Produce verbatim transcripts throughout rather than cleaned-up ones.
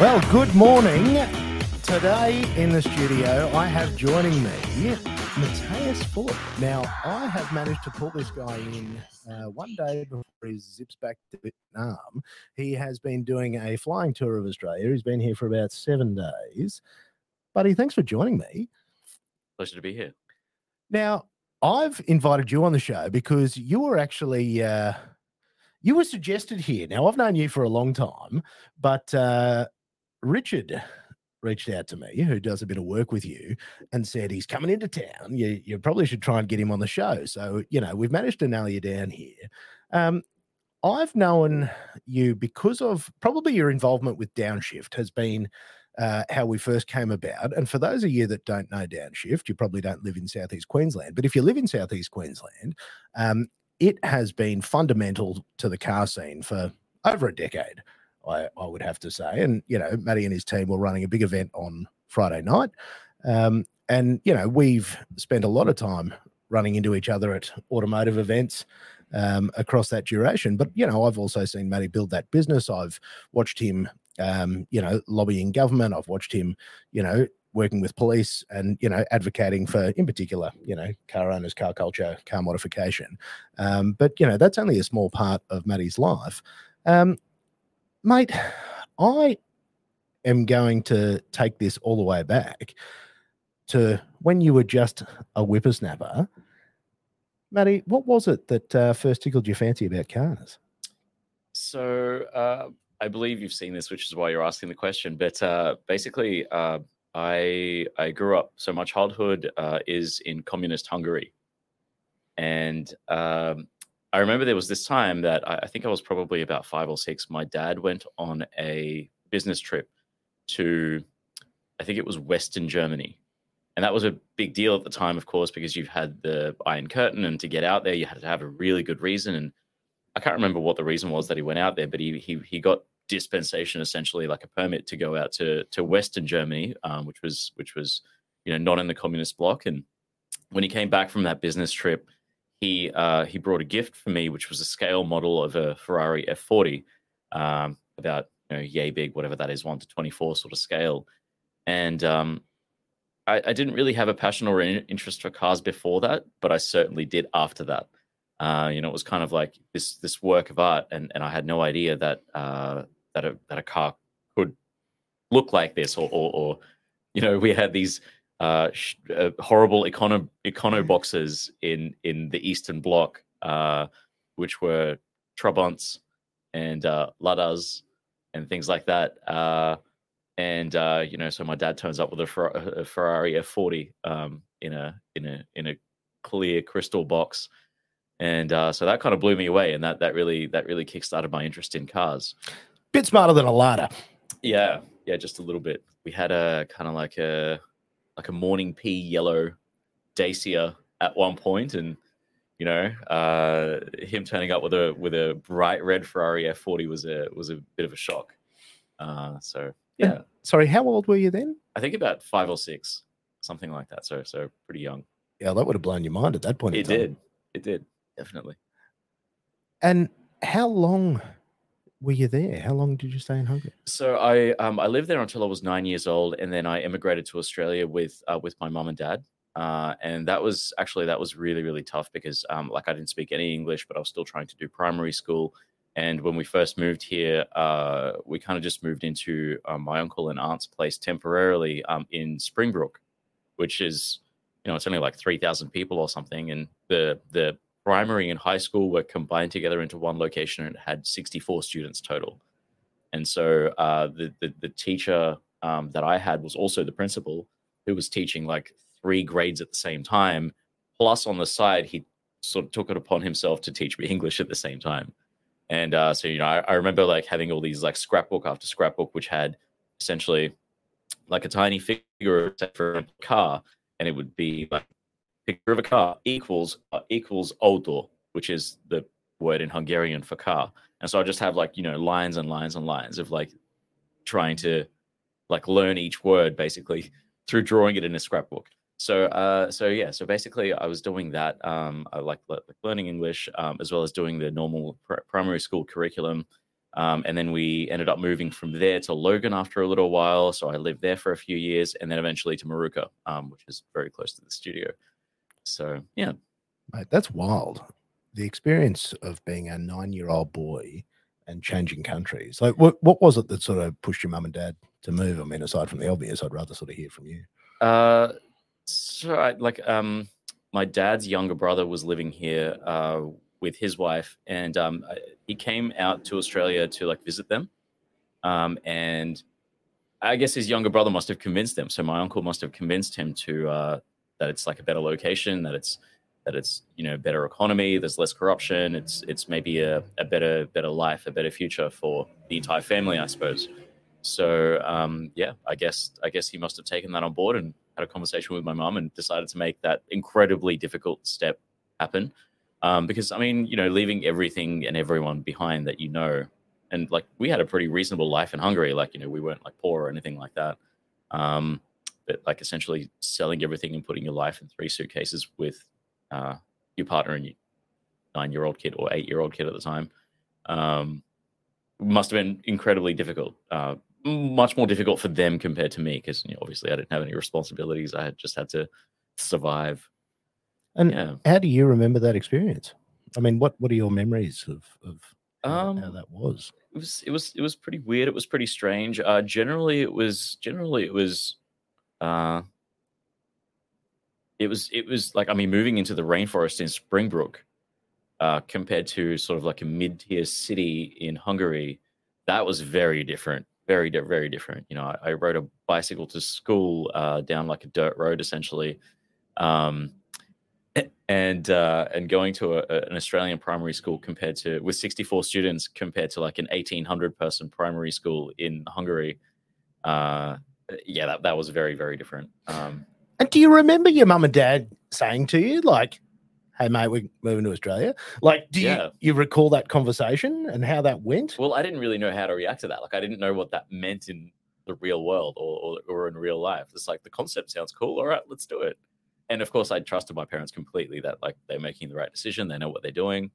Well, good morning. Today in the studio, I have joining me Matthias Fuller. Now, I have managed to pull this guy in uh, one day before he zips back to Vietnam. He has been doing a flying tour of Australia. He's been here for about seven days. Buddy, thanks for joining me. Pleasure to be here. Now, I've invited you on the show because you were actually uh, you were suggested here. Now, I've known you for a long time, but uh, Richard reached out to me, who does a bit of work with you, and said he's coming into town. You, you probably should try and get him on the show. So, you know, we've managed to nail you down here. Um, I've known you because of probably your involvement with Downshift has been uh, how we first came about. And for those of you that don't know Downshift, you probably don't live in Southeast Queensland. But if you live in Southeast Queensland, um, it has been fundamental to the car scene for over a decade. I, I would have to say. And, you know, Matty and his team were running a big event on Friday night. Um, and, you know, we've spent a lot of time running into each other at automotive events um, across that duration. But, you know, I've also seen Matty build that business. I've watched him, um, you know, lobbying government. I've watched him, you know, working with police and, you know, advocating for, in particular, you know, car owners, car culture, car modification. Um, but, you know, that's only a small part of Matty's life. Um, Mate, I am going to take this all the way back to when you were just a whippersnapper. Matty, what was it that uh, first tickled your fancy about cars? So uh, I believe you've seen this, which is why you're asking the question. But uh, basically, uh, I I grew up. So my childhood uh, is in communist Hungary, and um, I remember there was this time that I, I think I was probably about five or six. My dad went on a business trip to, I think it was Western Germany. And that was a big deal at the time, of course, because you've had the Iron Curtain, and to get out there, you had to have a really good reason. And I can't remember what the reason was that he went out there, but he he he got dispensation, essentially like a permit to go out to to Western Germany, um, which was which was you know not in the communist bloc. And when he came back from that business trip, he uh, he brought a gift for me, which was a scale model of a Ferrari F forty, um, about you know yay big, whatever that is, one to twenty-four sort of scale. And um, I, I didn't really have a passion or an interest for cars before that, but I certainly did after that. Uh, you know, it was kind of like this this work of art, and, and I had no idea that uh, that a that a car could look like this, or or, or you know, we had these uh, sh- uh, horrible econo econo boxes in in the Eastern Bloc, uh, which were Trabants and uh, Ladas and things like that. Uh, and uh, you know, so my dad turns up with a, Fer- a Ferrari F forty um, in a in a in a clear crystal box. And uh, so that kind of blew me away, and that that really that really kickstarted my interest in cars. Bit smarter than a Lada. Yeah, yeah, just a little bit. We had a kind of like a like a morning pea yellow Dacia at one point, and you know, uh, him turning up with a with a bright red Ferrari F forty was a was a bit of a shock. Uh, so yeah. And, sorry, how old were you then? I think about five or six, something like that. So so pretty young. Yeah, that would have blown your mind at that point. It in time. did. It did. Definitely. And how long were you there? How long did you stay in Hungary? So I um I lived there until I was nine years old, and then I immigrated to Australia with uh, with my mum and dad. Uh, and that was actually that was really really tough because um like I didn't speak any English, but I was still trying to do primary school. And when we first moved here, uh, we kind of just moved into uh, my uncle and aunt's place temporarily um in Springbrook, which is you know it's only like three thousand people or something, and the the primary and high school were combined together into one location, and it had sixty-four students total. And so uh, the, the the teacher um, that I had was also the principal, who was teaching like three grades at the same time. Plus, on the side, he sort of took it upon himself to teach me English at the same time. And uh, so, you know, I, I remember like having all these like scrapbook after scrapbook, which had essentially like a tiny figure for a car, and it would be like picture of a car equals uh, equals auto, which is the word in Hungarian for car. And so I just have like, you know, lines and lines and lines of like trying to like learn each word basically through drawing it in a scrapbook. So, uh, so yeah, so basically I was doing that. Um, I like, like learning English, um, as well as doing the normal pr- primary school curriculum. Um, and then we ended up moving from there to Logan after a little while. So I lived there for a few years, and then eventually to Maruka, um, which is very close to the studio. So yeah, mate, that's wild. The experience of being a nine-year-old boy and changing countries. Like, what what was it that sort of pushed your mum and dad to move? I mean, aside from the obvious, I'd rather sort of hear from you. Uh, so I, like um, my dad's younger brother was living here uh, with his wife, and um, I, he came out to Australia to like visit them. Um, and I guess his younger brother must have convinced them. So my uncle must have convinced him to uh, that it's like a better location, that it's that it's you know better economy, there's less corruption, it's it's maybe a, a better better life, a better future for the entire family, I suppose. So um, yeah, I guess I guess he must have taken that on board and had a conversation with my mum and decided to make that incredibly difficult step happen. Um, because I mean, you know, leaving everything and everyone behind that you know, and like we had a pretty reasonable life in Hungary. Like, you know, we weren't like poor or anything like that. Um, but like essentially selling everything and putting your life in three suitcases with uh, your partner and your nine-year-old kid or eight-year-old kid at the time um, must have been incredibly difficult. Uh, much more difficult for them compared to me because you know, obviously I didn't have any responsibilities. I had just had to survive. And yeah. How do you remember that experience? I mean, what what are your memories of of how, Um, how that was? It was it was it was pretty weird. It was pretty strange. Uh, generally, it was generally it was. Uh, it was it was like I mean, moving into the rainforest in Springbrook, uh, compared to sort of like a mid-tier city in Hungary, that was very different. Very di- very different. You know, I, I rode a bicycle to school uh, down like a dirt road essentially. Um, and uh, and going to a, a- an Australian primary school compared to with sixty-four students compared to like an eighteen hundred person primary school in Hungary, uh, yeah, that, that was very very different. Um, And do you remember your mum and dad saying to you, like, "Hey, mate, we're moving to Australia"? Like, do Yeah. you you recall that conversation and how that went? well, I didn't really know how to react to that. Like, I didn't know what that meant in the real world or, or or in real life. It's like the concept sounds cool. All right, let's do it. And of course, I trusted my parents completely that like they're making the right decision. They know what they're doing.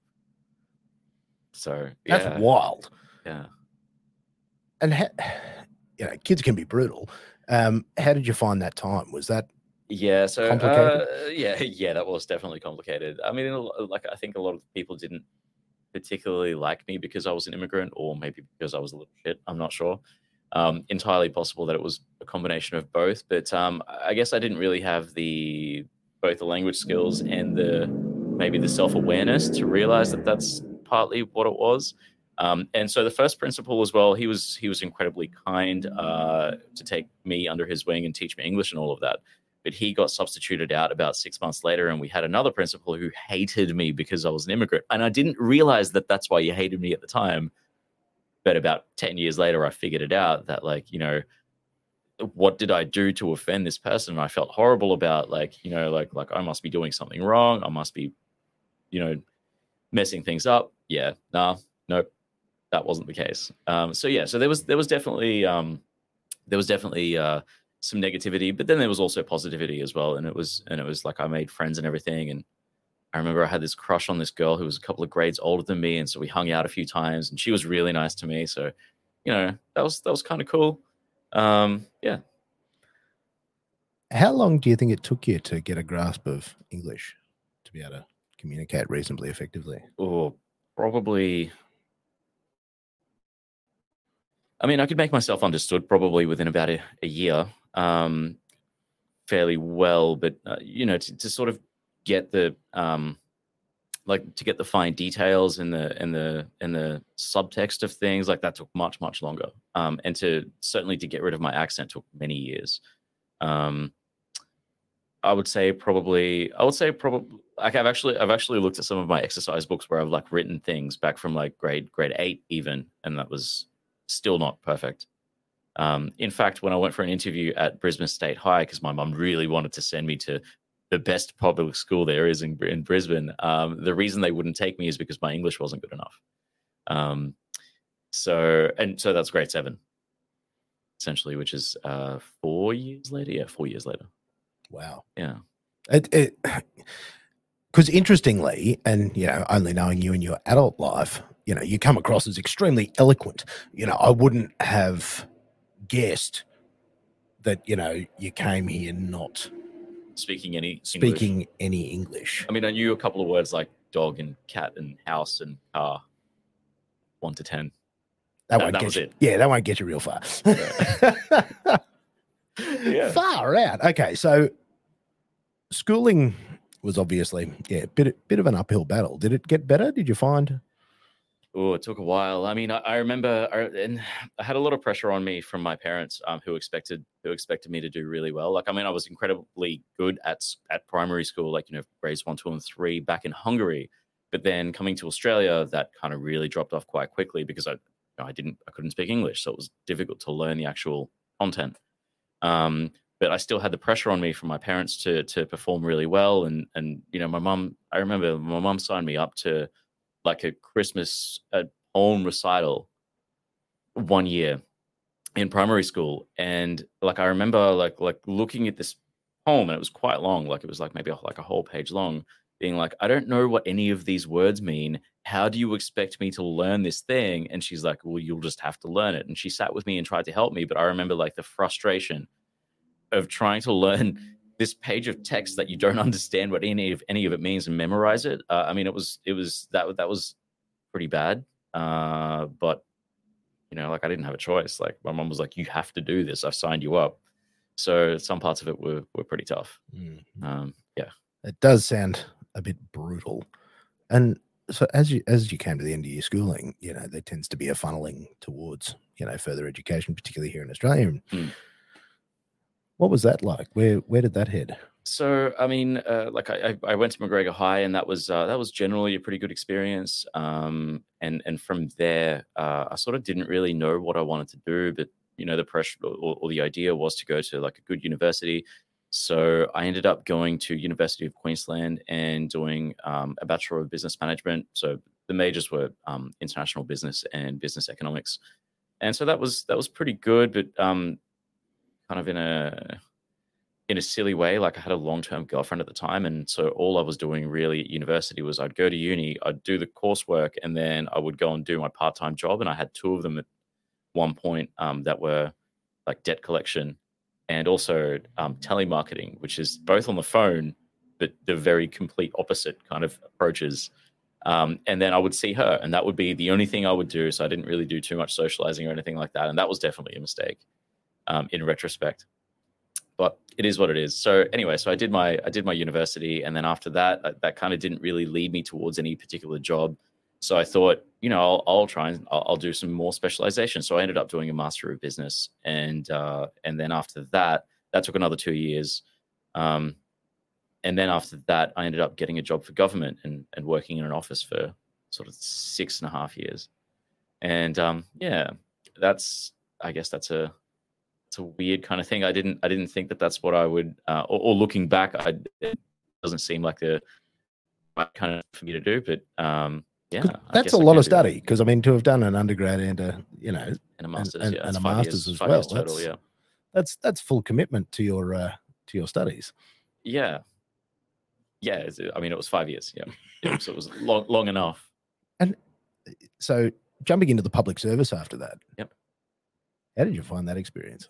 So That's yeah, wild. yeah. And ha- you know, kids can be brutal. Um, how did you find that time? Was that Yeah, so complicated? uh, yeah, yeah, that was definitely complicated. I mean, a lo- like I think a lot of people didn't particularly like me because I was an immigrant, or maybe because I was a little shit. I'm not sure. Um, entirely possible that it was a combination of both, but um, I guess I didn't really have the both the language skills and the maybe the self awareness to realize that that's partly what it was. Um, and so the first principal as well, he was he was incredibly kind uh, to take me under his wing and teach me English and all of that. But he got substituted out about six months later, and we had another principal who hated me because I was an immigrant. And I didn't realize that that's why he hated me at the time. But about ten years later, I figured it out that, like, you know, what did I do to offend this person? And I felt horrible about, like, you know, like, like I must be doing something wrong. I must be, you know, messing things up. Yeah, nah, nope, that wasn't the case. Um, so yeah, so there was there was definitely um, there was definitely uh, some negativity, but then there was also positivity as well. And it was and it was like I made friends and everything. And I remember I had this crush on this girl who was a couple of grades older than me, and so we hung out a few times, and she was really nice to me. So, you know, that was that was kind of cool. Um, yeah. How long do you think it took you to get a grasp of English to be able to communicate reasonably effectively? Or probably. I mean, I could make myself understood probably within about a, a year, um, fairly well. But uh, you know, to, to sort of get the um, like to get the fine details and the and the and the subtext of things, like that took much much longer. Um, and to certainly to get rid of my accent took many years. Um, I would say probably I would say probably like I've actually I've actually looked at some of my exercise books where I've like written things back from like grade grade eight even, and that was still not perfect. Um, in fact, when I went for an interview at Brisbane State High, because my mum really wanted to send me to the best public school there is in, in Brisbane, um, the reason they wouldn't take me is because my English wasn't good enough. Um, so and so that's grade seven, essentially, which is uh, four years later. Yeah, four years later. Wow. Yeah. It, it, because interestingly, and you know, only knowing you in your adult life, you know, you come across as extremely eloquent. You know, I wouldn't have guessed that, you know, you came here not speaking any speaking English. any English. I mean, I knew a couple of words like dog and cat and house and car. One to ten. That, that, won't that get was you, it. Yeah, that won't get you real far. Yeah. Yeah. Far out. Okay, so schooling was obviously, yeah, bit bit of an uphill battle. Did it get better? Did you find? Oh, it took a while. I mean, I, I remember, I, and I had a lot of pressure on me from my parents, um, who expected who expected me to do really well. Like, I mean, I was incredibly good at at primary school, like, you know, grades one, two, and three back in Hungary. But then coming to Australia, that kind of really dropped off quite quickly because I, you know, I didn't, I couldn't speak English, so it was difficult to learn the actual content. Um, but I still had the pressure on me from my parents to to perform really well, and and you know, my mum. I remember my mum signed me up to like a Christmas uh, poem recital one year in primary school, and like I remember like like looking at this poem, and it was quite long, like it was like maybe like a whole page long, being like, I don't know what any of these words mean. How do you expect me to learn this thing? And she's like, well, you'll just have to learn it. And she sat with me and tried to help me, but I remember like the frustration of trying to learn this page of text that you don't understand what any of any of it means and memorize it. Uh, I mean, it was it was that that was pretty bad. Uh, but you know, like I didn't have a choice. Like my mom was like, "You have to do this. I've signed you up." So some parts of it were were pretty tough. Mm. Um, yeah, it does sound a bit brutal. And so as you as you came to the end of your schooling, you know, there tends to be a funneling towards, you know, further education, particularly here in Australia. Mm. What was that like? Where where did that head? So I mean, uh, like I, I went to McGregor High, and that was uh, that was generally a pretty good experience. Um, and and from there, uh, I sort of didn't really know what I wanted to do, but you know, the pressure or, or the idea was to go to like a good university. So I ended up going to University of Queensland and doing um, a Bachelor of Business Management. So the majors were um, international business and business economics, and so that was that was pretty good, but um, kind of in a in a silly way. Like I had a long-term girlfriend at the time, and so all I was doing really at university was I'd go to uni, I'd do the coursework, and then I would go and do my part-time job. And I had two of them at one point um, that were like debt collection and also um, telemarketing, which is both on the phone, but the very complete opposite kind of approaches. Um, and then I would see her, and that would be the only thing I would do. So I didn't really do too much socializing or anything like that. And that was definitely a mistake um, in retrospect. But it is what it is. So anyway, so I did my I did my university, and then after that, uh, that kind of didn't really lead me towards any particular job. So I thought, you know, I'll, I'll try and I'll, I'll do some more specialization. So I ended up doing a Master of Business, and uh, and then after that, that took another two years. Um, and then after that, I ended up getting a job for government and and working in an office for sort of six and a half years. And um, yeah, that's I guess that's a it's a weird kind of thing. I didn't I didn't think that that's what I would, uh, or, or looking back, I, it doesn't seem like the right kind of for me to do. But um, yeah, I that's guess a I lot can of do study, because I mean, to have done an undergrad and a, you know, and a master's, and, yeah, and it's a five master's years, as five well. years total, that's, yeah, that's that's full commitment to your uh, to your studies. yeah, yeah. It's, I mean, it was five years, yeah, yeah. So it was long long enough. And so jumping into the public service after that, Yep. How did you find that experience?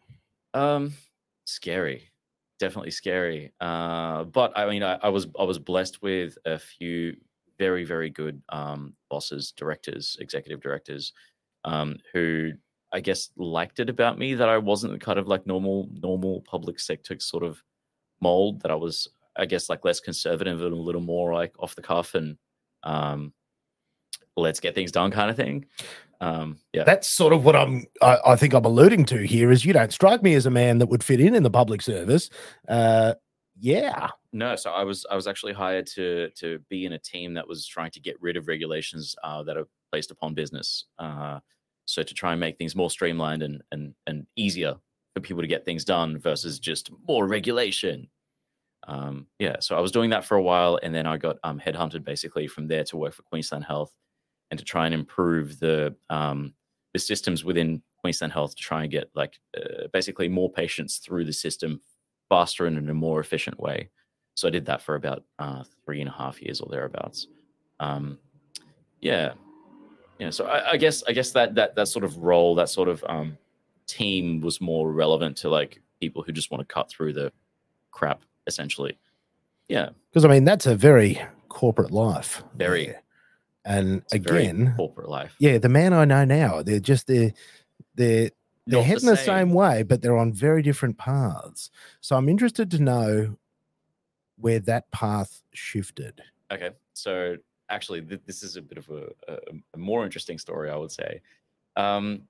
Um, scary, definitely scary. Uh, but I mean, I, I was I was blessed with a few very very good um, bosses, directors, executive directors, um, who I guess liked it about me that I wasn't kind of like normal normal public sector sort of mold. That I was, I guess, like less conservative and a little more like off the cuff and um, let's get things done kind of thing. Um, yeah, That's sort of what I'm. I, I think I'm alluding to here. Is you don't strike me as a man that would fit in in the public service. Uh, yeah. No, so I was I was actually hired to to be in a team that was trying to get rid of regulations uh, that are placed upon business. Uh, so to try and make things more streamlined and and and easier for people to get things done versus just more regulation. Um, yeah, so I was doing that for a while, and then I got um, headhunted basically from there to work for Queensland Health and to try and improve the um, the systems within Queensland Health to try and get like uh, basically more patients through the system faster and in a more efficient way. So I did that for about uh, three and a half years or thereabouts. Um, yeah, you know, so I, I guess I guess that that that sort of role, that sort of um, team was more relevant to like people who just want to cut through the crap, essentially. Yeah, because I mean that's a very corporate life. very. There. And It's a very again, corporate life. Yeah, the man I know now, they're just they're they're they're Not heading the the same. same way, but they're on very different paths. So I'm interested to know where that path shifted. Okay, so actually, th- this is a bit of a, a, a more interesting story, I would say. Um,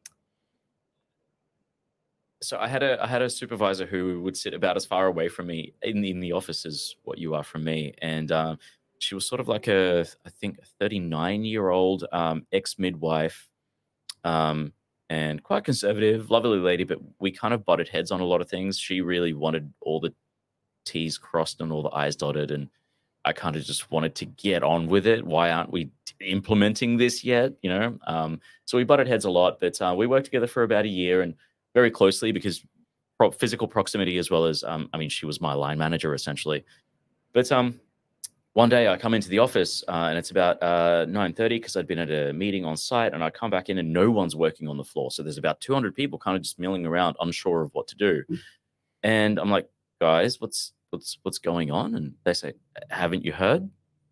so I had a I had a supervisor who would sit about as far away from me in in the office as what you are from me, and um, she was sort of like a I think a thirty-nine year old um, ex midwife, um, and quite conservative, lovely lady. But we kind of butted heads on a lot of things. She really wanted all the T's crossed and all the I's dotted, and I kind of just wanted to get on with it. Why aren't we implementing this yet? You know, um, so we butted heads a lot, but uh, we worked together for about a year and very closely because pro- physical proximity as well as, um, I mean, she was my line manager essentially. But um, one day I come into the office uh, and it's about uh, nine thirty because I'd been at a meeting on site, and I come back in and no one's working on the floor. So there's about two hundred people kind of just milling around, unsure of what to do. And I'm like, guys, what's what's what's going on? And they say, haven't you heard?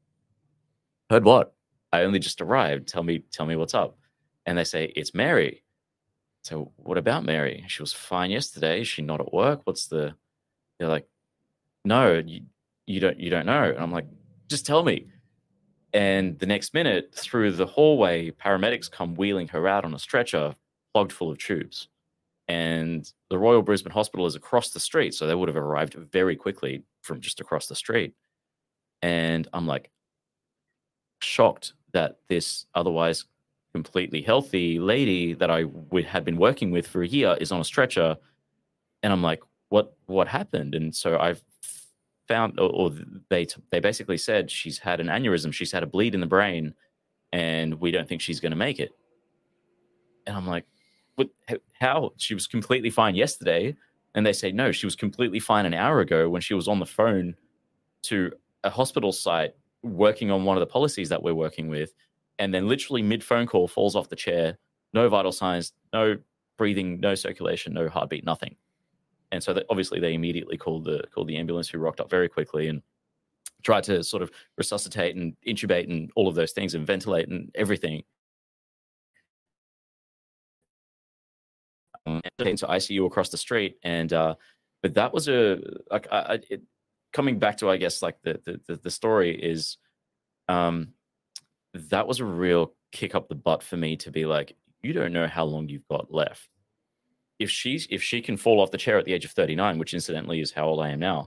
Heard what? I only just arrived. Tell me, tell me what's up. And they say, it's Mary. So what about Mary? She was fine yesterday. Is she not at work? What's the? They're like, no, you, you don't you don't know. And I'm like, just tell me. And the next minute, through the hallway, paramedics come wheeling her out on a stretcher, plugged full of tubes. And the Royal Brisbane Hospital is across the street, so they would have arrived very quickly from just across the street. And I'm like shocked that this otherwise completely healthy lady that I w- had been working with for a year is on a stretcher. And I'm like, what what happened? And so I've found, or, or they they basically said she's had an aneurysm, she's had a bleed in the brain, and we don't think she's going to make it. And I'm like, what, how? She was completely fine yesterday. And they say, no, she was completely fine an hour ago when she was on the phone to a hospital site working on one of the policies that we're working with. And then literally mid phone call falls off the chair, no vital signs, no breathing, no circulation, no heartbeat, nothing. And so that obviously they immediately called the called the ambulance, who rocked up very quickly and tried to sort of resuscitate and intubate and all of those things and ventilate and everything. Um, into I C U across the street, and uh, but that was a like I, I, it, coming back to I guess like the the the story is, um, that was a real kick up the butt for me to be like, you don't know how long you've got left. If she's if she can fall off the chair at the age of thirty-nine, which incidentally is how old I am now,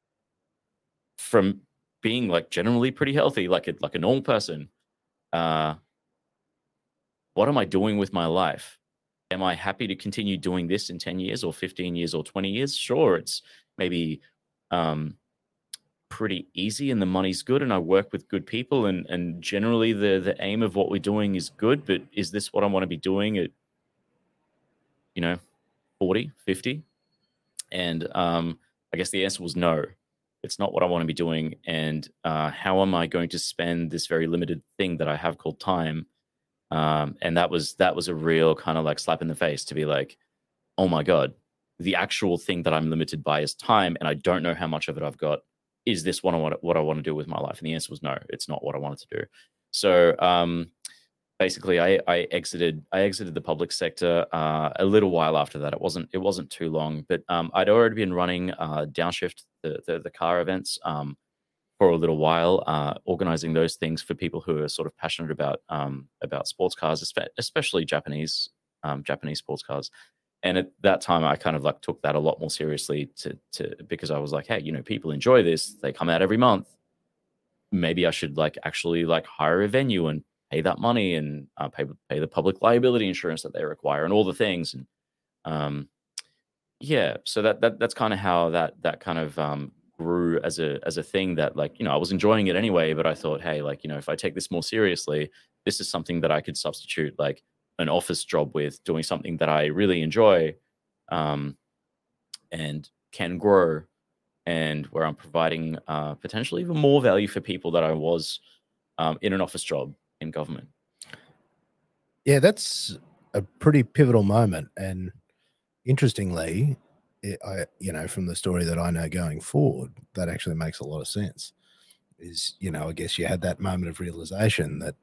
from being like generally pretty healthy, like a like a normal person, uh, what am I doing with my life? Am I happy to continue doing this in ten years or fifteen years or twenty years? Sure, it's maybe um, pretty easy and the money's good and I work with good people and, and generally the, the aim of what we're doing is good, but is this what I want to be doing at, you know, forty, fifty? And um, I guess the answer was no. It's not what I want to be doing. And uh, how am I going to spend this very limited thing that I have called time? Um, and that was that was a real kind of like slap in the face to be like, oh my God, the actual thing that I'm limited by is time, and I don't know how much of it I've got. Is this what I want? What I want to do with my life? And the answer was no. It's not what I wanted to do. So um, basically, I, I exited. I exited the public sector uh, a little while after that. It wasn't. It wasn't too long, but um, I'd already been running uh, Downshift, the, the the car events. Um, for a little while, uh, organizing those things for people who are sort of passionate about um, about sports cars, especially Japanese um, Japanese sports cars. And at that time, I kind of like took that a lot more seriously to to because I was like, hey, you know, people enjoy this. They come out every month. Maybe I should like actually like hire a venue and pay that money and uh, pay pay the public liability insurance that they require and all the things. And um, yeah, so that that that's kind of how that that kind of um, grew as a as a thing that like, you know, I was enjoying it anyway, but I thought, hey, like, you know, if I take this more seriously, this is something that I could substitute like an office job with, doing something that I really enjoy, um, and can grow, and where I'm providing uh, potentially even more value for people that I was um, in an office job in government. Yeah, that's a pretty pivotal moment. And interestingly, it, I, you know, from the story that I know going forward, that actually makes a lot of sense. Is, you know, I guess you had that moment of realization that,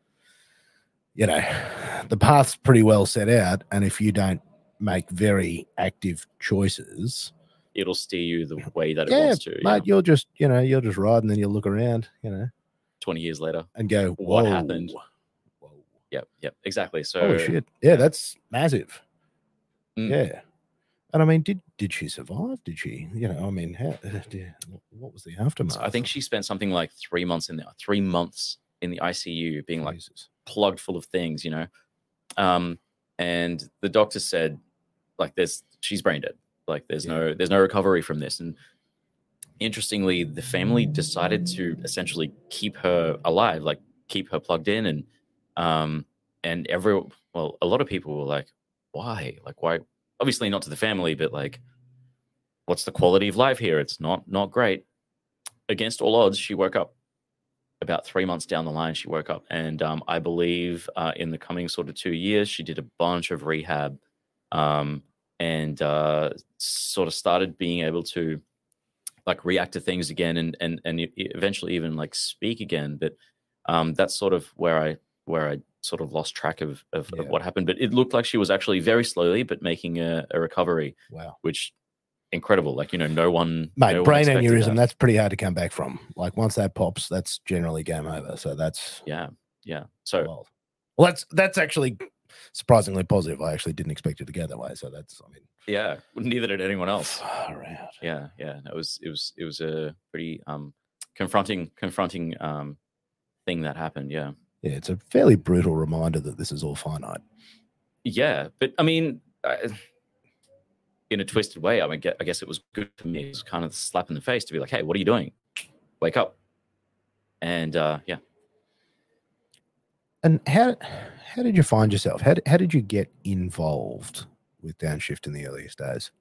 you know, the path's pretty well set out. And if you don't make very active choices, it'll steer you the way that it yeah, wants to. mate, Yeah. you'll just, you know, you'll just ride and then you'll look around, you know, twenty years later and go, what whoa. happened? Whoa. Yep, yep, exactly. So holy shit. Yeah, yeah. that's massive. Mm. Yeah. And I mean, did did she survive? Did she, you know, I mean, how, did, what was the aftermath? So I think she spent something like three months in the three months in the I C U being like Jesus. plugged full of things, you know. Um, and the doctor said, like, there's she's brain dead. Like, there's Yeah. no there's no recovery from this. And interestingly, the family decided to essentially keep her alive, like keep her plugged in, and um, and every well, a lot of people were like, why? Like, why? Obviously not to the family, but like, what's the quality of life here? It's not not great. Against all odds, she woke up. About three months down the line, she woke up, and um, I believe uh, in the coming sort of two years, she did a bunch of rehab, um, and uh, sort of started being able to like react to things again, and and and e- eventually even like speak again. But um, that's sort of where I where I sort of lost track of of, Yeah. of what happened. But it looked like she was actually very slowly, but making a, a recovery. Wow. Which incredible. Like, you know, no one, Mate, no one brain expected aneurysm, that. that's pretty hard to come back from. Like, once that pops, that's generally game over. So that's Yeah, yeah. So wild. Well, that's that's actually surprisingly positive. I actually didn't expect it to go that way. So that's, I mean, yeah, neither did anyone else. far out. Yeah, yeah. It was, it was, it was a pretty um confronting, confronting um thing that happened. Yeah, Yeah, it's a fairly brutal reminder that this is all finite. yeah. But I mean, I, in a twisted way, I mean, I guess it was good for me. It was kind of a slap in the face to be like, hey, what are you doing? Wake up. And uh, yeah. And how how did you find yourself? How, how did you get involved with Downshift in the earliest days?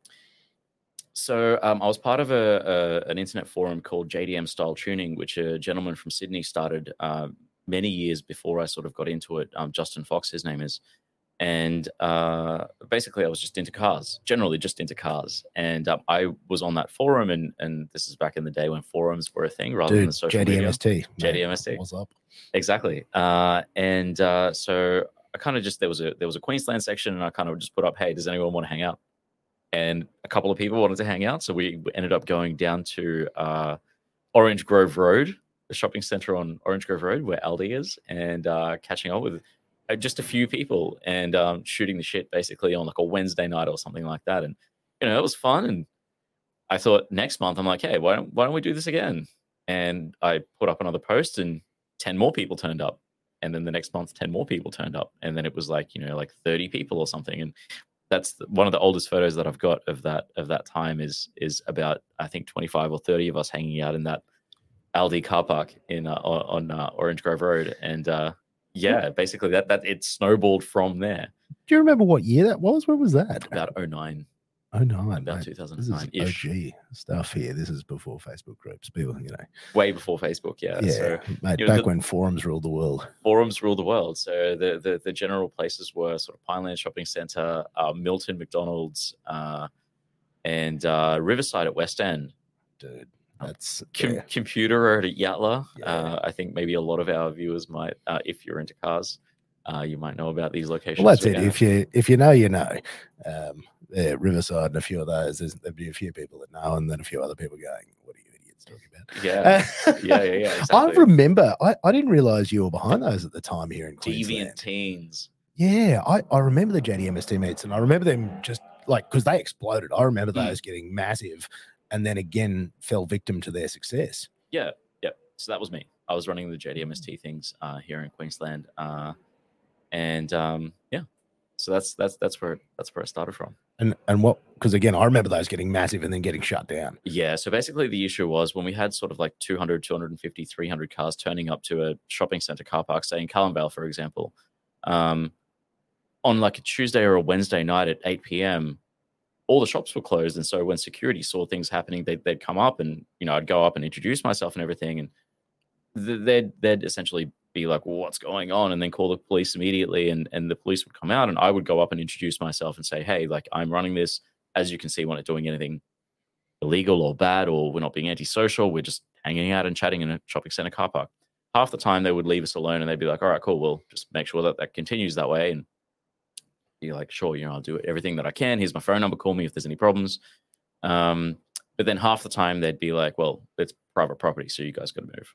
So um, I was part of a, a an internet forum called J D M Style Tuning, which a gentleman from Sydney started uh, many years before I sort of got into it. Um, Justin Fox, his name is. And uh, basically, I was just into cars, generally just into cars. And um, I was on that forum, and and this is back in the day when forums were a thing rather Dude, than the social J D M S T, media. J D M S T. What's up? Exactly. Uh, and uh, so I kind of just there was a there was a Queensland section, and I kind of just put up, hey, does anyone want to hang out? And a couple of people wanted to hang out, so we ended up going down to uh, Orange Grove Road, the shopping center on Orange Grove Road where Aldi is, and uh, catching up with just a few people and um, shooting the shit basically on like a Wednesday night or something like that. And, you know, it was fun. And I thought next month, I'm like, hey, why don't, why don't we do this again? And I put up another post and ten more people turned up. And then the next month, ten more people turned up. And then it was like, you know, like thirty people or something. And that's one of the oldest photos that I've got of that, of that time is, is about, I think twenty-five or thirty of us hanging out in that Aldi car park in, uh, on uh, Orange Grove Road. And, uh, yeah, basically that that it snowballed from there. Do you remember what year that was? Where was that? About oh nine. oh nine. About two thousand nine ish. O G stuff here. This is before Facebook groups. People, you know. Way before Facebook, yeah. Yeah, so, mate, you know, back the, when forums ruled the world. Forums ruled the world. So the the, the general places were sort of Pineland Shopping Centre, uh, Milton McDonald's, uh, and uh, Riverside at West End. Dude. That's Com- yeah. Computer Road at Yatla. Yeah. Uh, I think maybe a lot of our viewers might, uh, if you're into cars, uh, you might know about these locations. Well, that's it. Again. If you if you know, you know. Um, yeah, Riverside and a few of those. There's, there'd be a few people that know, and then a few other people going, "What are you idiots talking about?" Yeah, uh, yeah, yeah, yeah. Exactly. I remember. I, I didn't realize you were behind those at the time here in Queensland. Deviant Teens. Yeah, I, I remember the J D M S T meets, and I remember them just like because they exploded. I remember those mm. getting massive. And then again fell victim to their success. Yeah, yeah. So that was me. I was running the J D M S T things uh, here in Queensland, uh, and um, yeah. So that's that's that's where that's where I started from. And and what? Because again, I remember those getting massive and then getting shut down. Yeah. So basically, the issue was when we had sort of like two hundred, two fifty, three hundred cars turning up to a shopping center car park, say in Callumvale, for example, um, on like a Tuesday or a Wednesday night at eight p.m. all the shops were closed. And so when security saw things happening, they'd, they'd come up and, you know, I'd go up and introduce myself and everything. And they'd, they'd essentially be like, well, what's going on? And then call the police immediately. And, and the police would come out and I would go up and introduce myself and say, hey, like I'm running this. As you can see, we're not doing anything illegal or bad, or we're not being antisocial. We're just hanging out and chatting in a shopping center car park. Half the time they would leave us alone and they'd be like, all right, cool. We'll just make sure that that continues that way. And be like, sure, you know, I'll do everything that I can. Here's my phone number. Call me if there's any problems. Um, but then half the time they'd be like, well, it's private property, so you guys got to move.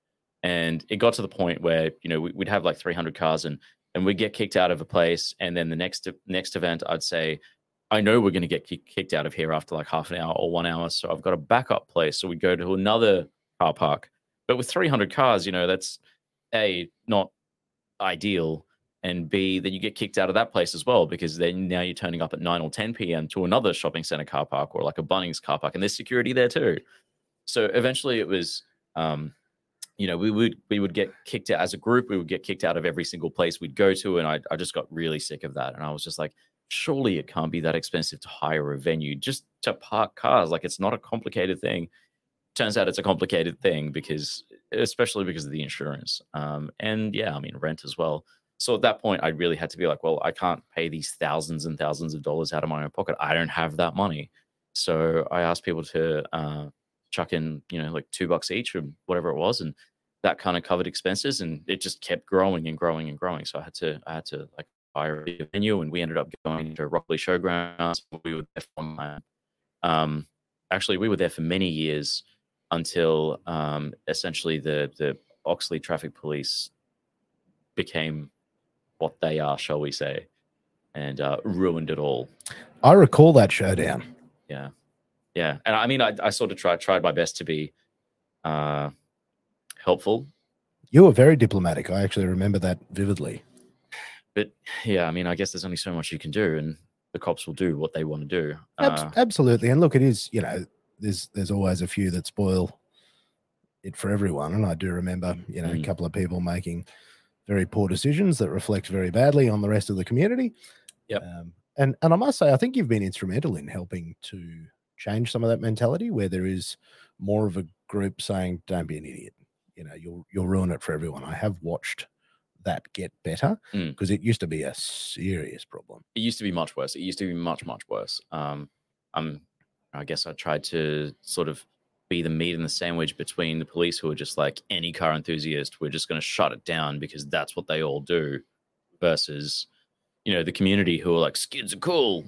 And it got to the point where, you know, we'd have like three hundred cars and and we'd get kicked out of a place. And then the next next event, I'd say, I know we're going to get kicked out of here after like half an hour or one hour. So I've got a backup place. So we go to another car park. But with three hundred cars, you know, that's A, not ideal. And B, then you get kicked out of that place as well, because then now you're turning up at nine or ten p.m. to another shopping center car park or like a Bunnings car park. And there's security there too. So eventually it was, um, you know, we would we would get kicked out as a group. We would get kicked out of every single place we'd go to. And I, I just got really sick of that. And I was just like, surely it can't be that expensive to hire a venue just to park cars. Like, it's not a complicated thing. Turns out it's a complicated thing, because especially because of the insurance. Um, and yeah, I mean, rent as well. So at that point, I really had to be like, well, I can't pay these thousands and thousands of dollars out of my own pocket. I don't have that money. So I asked people to uh, chuck in, you know, like two bucks each or whatever it was. And that kind of covered expenses, and it just kept growing and growing and growing. So I had to, I had to like hire a venue, and we ended up going to Rockley Showgrounds. We were there for, um, actually, we were there for many years until um, essentially the, the Oxley Traffic Police became what they are, shall we say, and uh, ruined it all. I recall that showdown. Yeah. Yeah. And I mean, I, I sort of tried, tried my best to be uh, helpful. You were very diplomatic. I actually remember that vividly. But yeah, I mean, I guess there's only so much you can do, and the cops will do what they want to do. Abs- Uh, absolutely. And look, it is, you know, there's there's always a few that spoil it for everyone. And I do remember, you know, mm. a couple of people making very poor decisions that reflect very badly on the rest of the community. Yep. Um, and, and I must say, I think you've been instrumental in helping to change some of that mentality, where there is more of a group saying, don't be an idiot. You know, you'll, you'll ruin it for everyone. I have watched that get better, because mm. it used to be a serious problem. It used to be much worse. It used to be much, much worse. Um, I'm, I guess I tried to sort of be the meat in the sandwich between the police, who are just like, any car enthusiast, we're just going to shut it down because that's what they all do, versus, you know, the community who are like, skids are cool.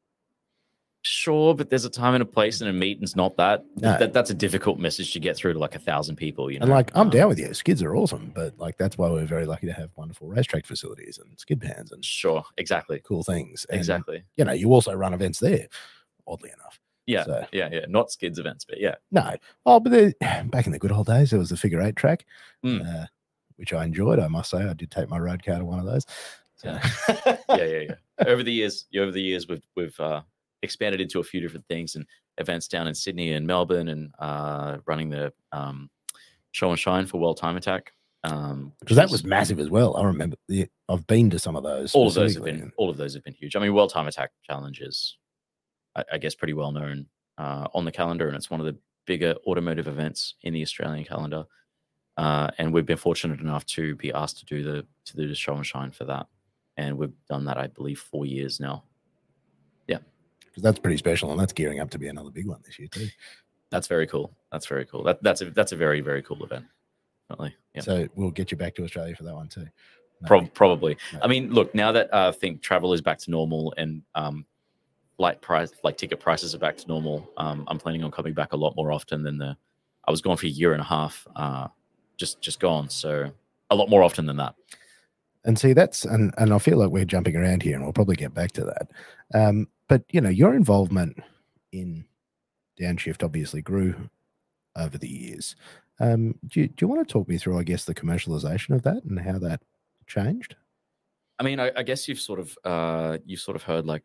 Sure, but there's a time and a place, and a meeting's not that. No. that. That's a difficult message to get through to like a thousand people, you know. And like, I'm um, down with you. Skids are awesome, but like, that's why we're very lucky to have wonderful racetrack facilities and skid pans and sure, exactly, cool things. And, exactly. You know, you also run events there, oddly enough. Yeah, so, yeah, yeah. Not skids events, but yeah. No. Oh, but the, back in the good old days, there was the figure eight track, mm. uh, which I enjoyed. I must say, I did take my road car to one of those. So. Yeah. yeah, yeah, yeah. Over the years, over the years, we've we've uh, expanded into a few different things and events down in Sydney and Melbourne, and uh, running the um, show and shine for World Time Attack. Um, because that was massive as well. I remember the, I've been to some of those. All of those have been all of those have been huge. I mean, World Time Attack Challenge is, I, I guess, pretty well known uh, on the calendar, and it's one of the bigger automotive events in the Australian calendar. Uh, and we've been fortunate enough to be asked to do the to do the show and shine for that, and we've done that, I believe, four years now. Yeah, because that's pretty special, and that's gearing up to be another big one this year too. That's very cool. That's very cool. That that's a that's a very very cool event. Definitely. Yeah. So we'll get you back to Australia for that one too. Pro- probably. Maybe. I mean, look, now that uh, I think travel is back to normal, and um, flight price, like ticket prices are back to normal, um, I'm planning on coming back a lot more often than the. I was gone for a year and a half, uh, just just gone, so a lot more often than that. And see, that's and and I feel like we're jumping around here, and we'll probably get back to that. Um, but you know, your involvement in Downshift obviously grew over the years. Um, do you, do you want to talk me through, I guess, the commercialization of that and how that changed? I mean, I, I guess you've sort of uh, you've sort of heard like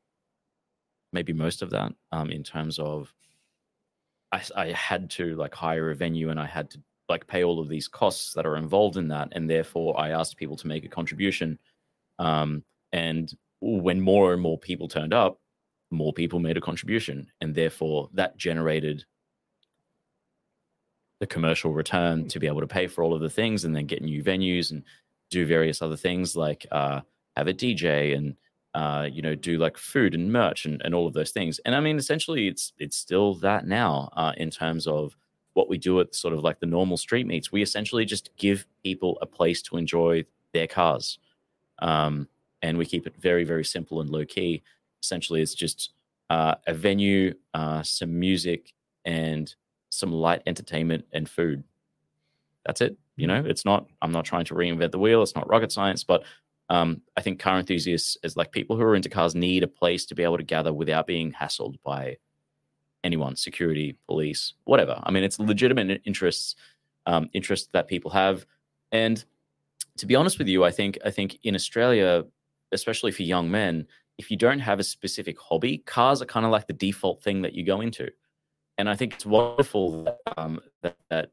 maybe most of that um, in terms of I, I had to like hire a venue, and I had to like pay all of these costs that are involved in that, and therefore I asked people to make a contribution. Um, and when more and more people turned up, more people made a contribution, and therefore that generated the commercial return to be able to pay for all of the things and then get new venues and do various other things like uh, have a D J and uh, you know, do like food and merch and, and all of those things. And I mean, essentially, it's it's still that now uh, in terms of what we do at sort of like the normal street meets. We essentially just give people a place to enjoy their cars, um, and we keep it very, very simple and low key. Essentially, it's just uh, a venue, uh, some music, and some light entertainment and food. That's it. You know, it's not, I'm not trying to reinvent the wheel. It's not rocket science, but um, I think car enthusiasts, as like people who are into cars, need a place to be able to gather without being hassled by anyone, security, police, whatever. I mean, it's legitimate interests, um, interests that people have. And to be honest with you, I think, I think in Australia, especially for young men, if you don't have a specific hobby, cars are kind of like the default thing that you go into. And I think it's wonderful that, um, that, that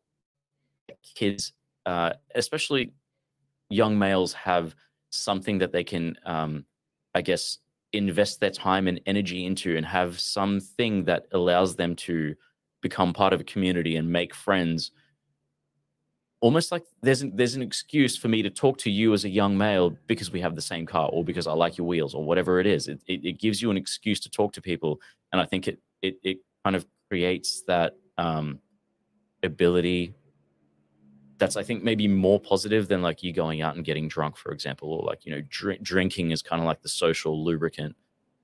kids, uh, especially young males, have something that they can, um, I guess, invest their time and energy into and have something that allows them to become part of a community and make friends. Almost like there's an, there's an excuse for me to talk to you as a young male because we have the same car or because I like your wheels or whatever it is. It, it, it gives you an excuse to talk to people. And I think it, it, it kind of creates that um, ability that's, I think, maybe more positive than like you going out and getting drunk, for example, or like, you know, drink, drinking is kind of like the social lubricant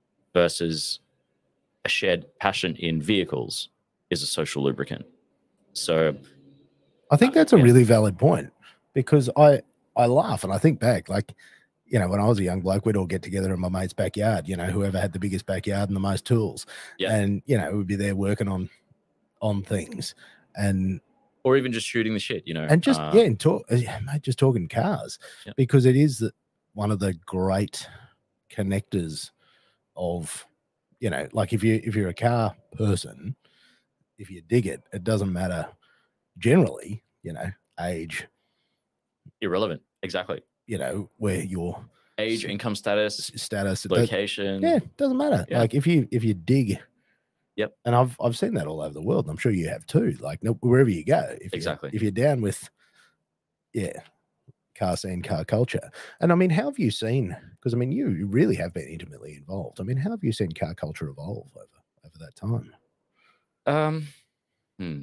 versus a shared passion in vehicles is a social lubricant. So I think that's a yeah. really valid point, because I, I laugh and I think back, like, you know, when I was a young bloke, we'd all get together in my mate's backyard, you know, whoever had the biggest backyard and the most tools. Yeah. And, you know, we'd be there working on, on things and, or even just shooting the shit, you know, and just, uh, yeah, and talk, mate, just talking cars, yeah. because it is the, one of the great connectors of, you know, like if you, if you're a car person, if you dig it, it doesn't matter generally, you know, age. Irrelevant. Exactly. You know, where your age, income status, status, location. Yeah, it doesn't matter. Yeah. Like if you, if you dig, yep. And I've, I've seen that all over the world. And I'm sure you have too. Like wherever you go, if exactly, you, if you're down with, yeah, car scene, car culture. And I mean, how have you seen, because I mean, you, you really have been intimately involved. I mean, how have you seen car culture evolve over, over that time? Um, hmm.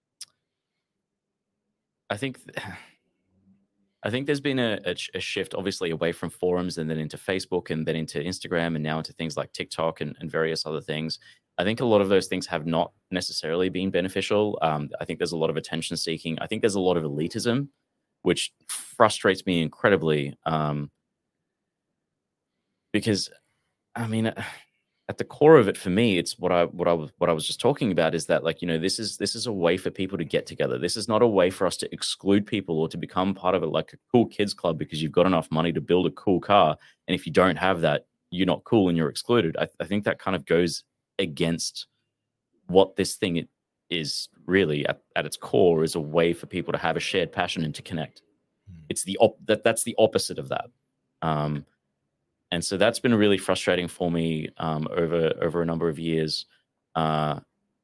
I think, th- I think there's been a, a, a shift, obviously, away from forums and then into Facebook and then into Instagram and now into things like TikTok and, and various other things. I think a lot of those things have not necessarily been beneficial. Um, I think there's a lot of attention seeking. I think there's a lot of elitism, which frustrates me incredibly. Um, because, I mean, at the core of it, for me, it's what I what I was what I was just talking about is that, like, you know, this is this is a way for people to get together. This is not a way for us to exclude people or to become part of it, like a cool kids club, because you've got enough money to build a cool car, and if you don't have that, you're not cool and you're excluded. I, I think that kind of goes against what this thing is really at, at its core, is a way for people to have a shared passion and to connect. It's the op- that that's the opposite of that. Um, And so that's been really frustrating for me um, over over a number of years. Uh,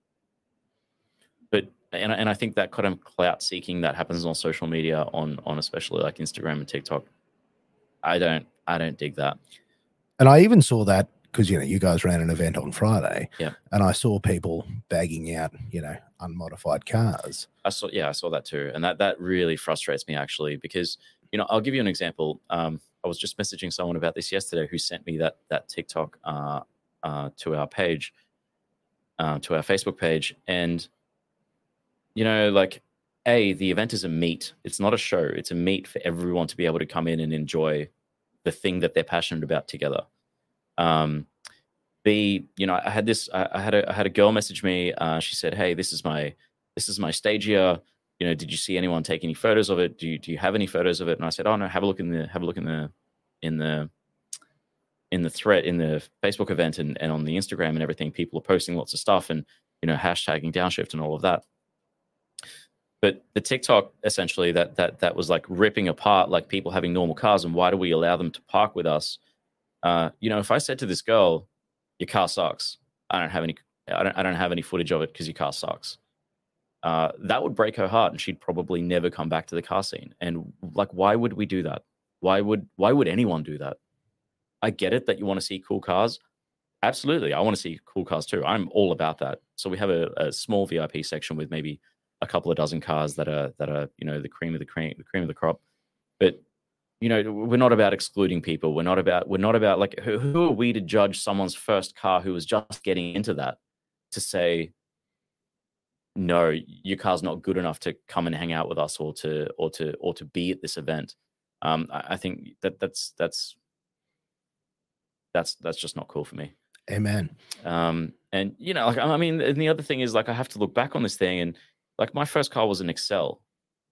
but and and I think that kind of clout seeking that happens on social media, on on especially like Instagram and TikTok, I don't I don't dig that. And I even saw that because, you know, you guys ran an event on Friday, yeah, and I saw people bagging out, you know, unmodified cars. I saw yeah I saw that too, and that that really frustrates me actually, because, you know, I'll give you an example. Um, I was just messaging someone about this yesterday who sent me that that TikTok uh, uh, to our page, uh, to our Facebook page, and, you know, like, A, the event is a meet. It's not a show. It's a meet for everyone to be able to come in and enjoy the thing that they're passionate about together. Um, B, you know, I had this. I, I had a I had a girl message me. Uh, she said, "Hey, this is my this is my stage here. You know, did you see anyone take any photos of it? Do you do you have any photos of it?" And I said, "Oh no, have a look in the have a look in the in the in the thread in the Facebook event and, and on the Instagram and everything. People are posting lots of stuff and, you know, hashtagging downshift and all of that." But the TikTok, essentially, that that that was like ripping apart like people having normal cars and why do we allow them to park with us? Uh, you know, if I said to this girl, "Your car sucks," I don't have any I don't I don't have any footage of it because your car sucks. uh, that would break her heart, and she'd probably never come back to the car scene. And like, why would we do that? Why would why would anyone do that? I get it that you want to see cool cars. Absolutely, I want to see cool cars too. I'm all about that. So we have a, a small V I P section with maybe a couple of dozen cars that are that are you know the cream of the cream, the cream of the crop. But you know, we're not about excluding people. We're not about we're not about like who, who are we to judge someone's first car who was just getting into that to say, no, your car's not good enough to come and hang out with us or to or to or to be at this event. Um, I, I think that that's that's that's that's just not cool for me. Amen. Um, and you know, like I mean, and the other thing is like I have to look back on this thing, and like my first car was an Excel.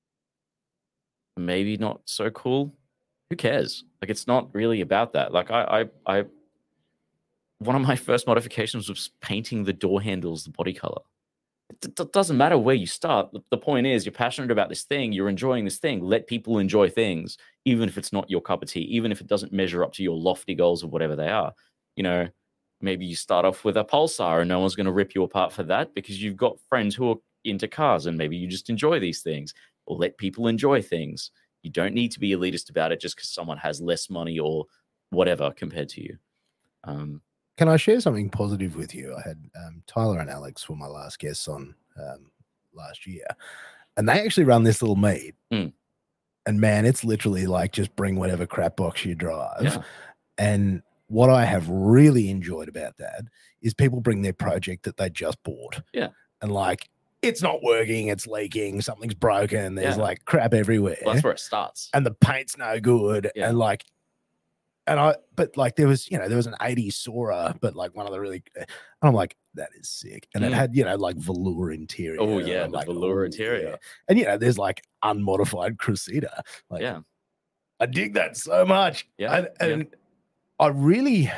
Maybe not so cool. Who cares? Like it's not really about that. Like I, I, I one of my first modifications was painting the door handles the body color. It d- doesn't matter where you start. The, the point is, you're passionate about this thing. You're enjoying this thing. Let people enjoy things, even if it's not your cup of tea, even if it doesn't measure up to your lofty goals of whatever they are. You know, maybe you start off with a Pulsar and no one's going to rip you apart for that because you've got friends who are into cars and maybe you just enjoy these things. Or let people enjoy things. You don't need to be elitist about it just because someone has less money or whatever compared to you. Um, Can I share something positive with you? I had um, Tyler and Alex were my last guests on um, last year, and they actually run this little meet. Mm. And man, it's literally like just bring whatever crap box you drive. Yeah. And what I have really enjoyed about that is people bring their project that they just bought. Yeah. And like, it's not working, it's leaking, something's broken, there's Yeah. like crap everywhere. Well, that's where it starts. And the paint's no good. Yeah. And like, and I, but like there was, you know, there was an eighties Sora, but like one of the really, and I'm like, that is sick. And Mm. it had, you know, like velour interior. Oh, and yeah, I'm the like, velour "Oh, interior." yeah." And, you know, there's like unmodified Cressida. Like, Yeah. I dig that so much. Yeah, And, yeah. and I really,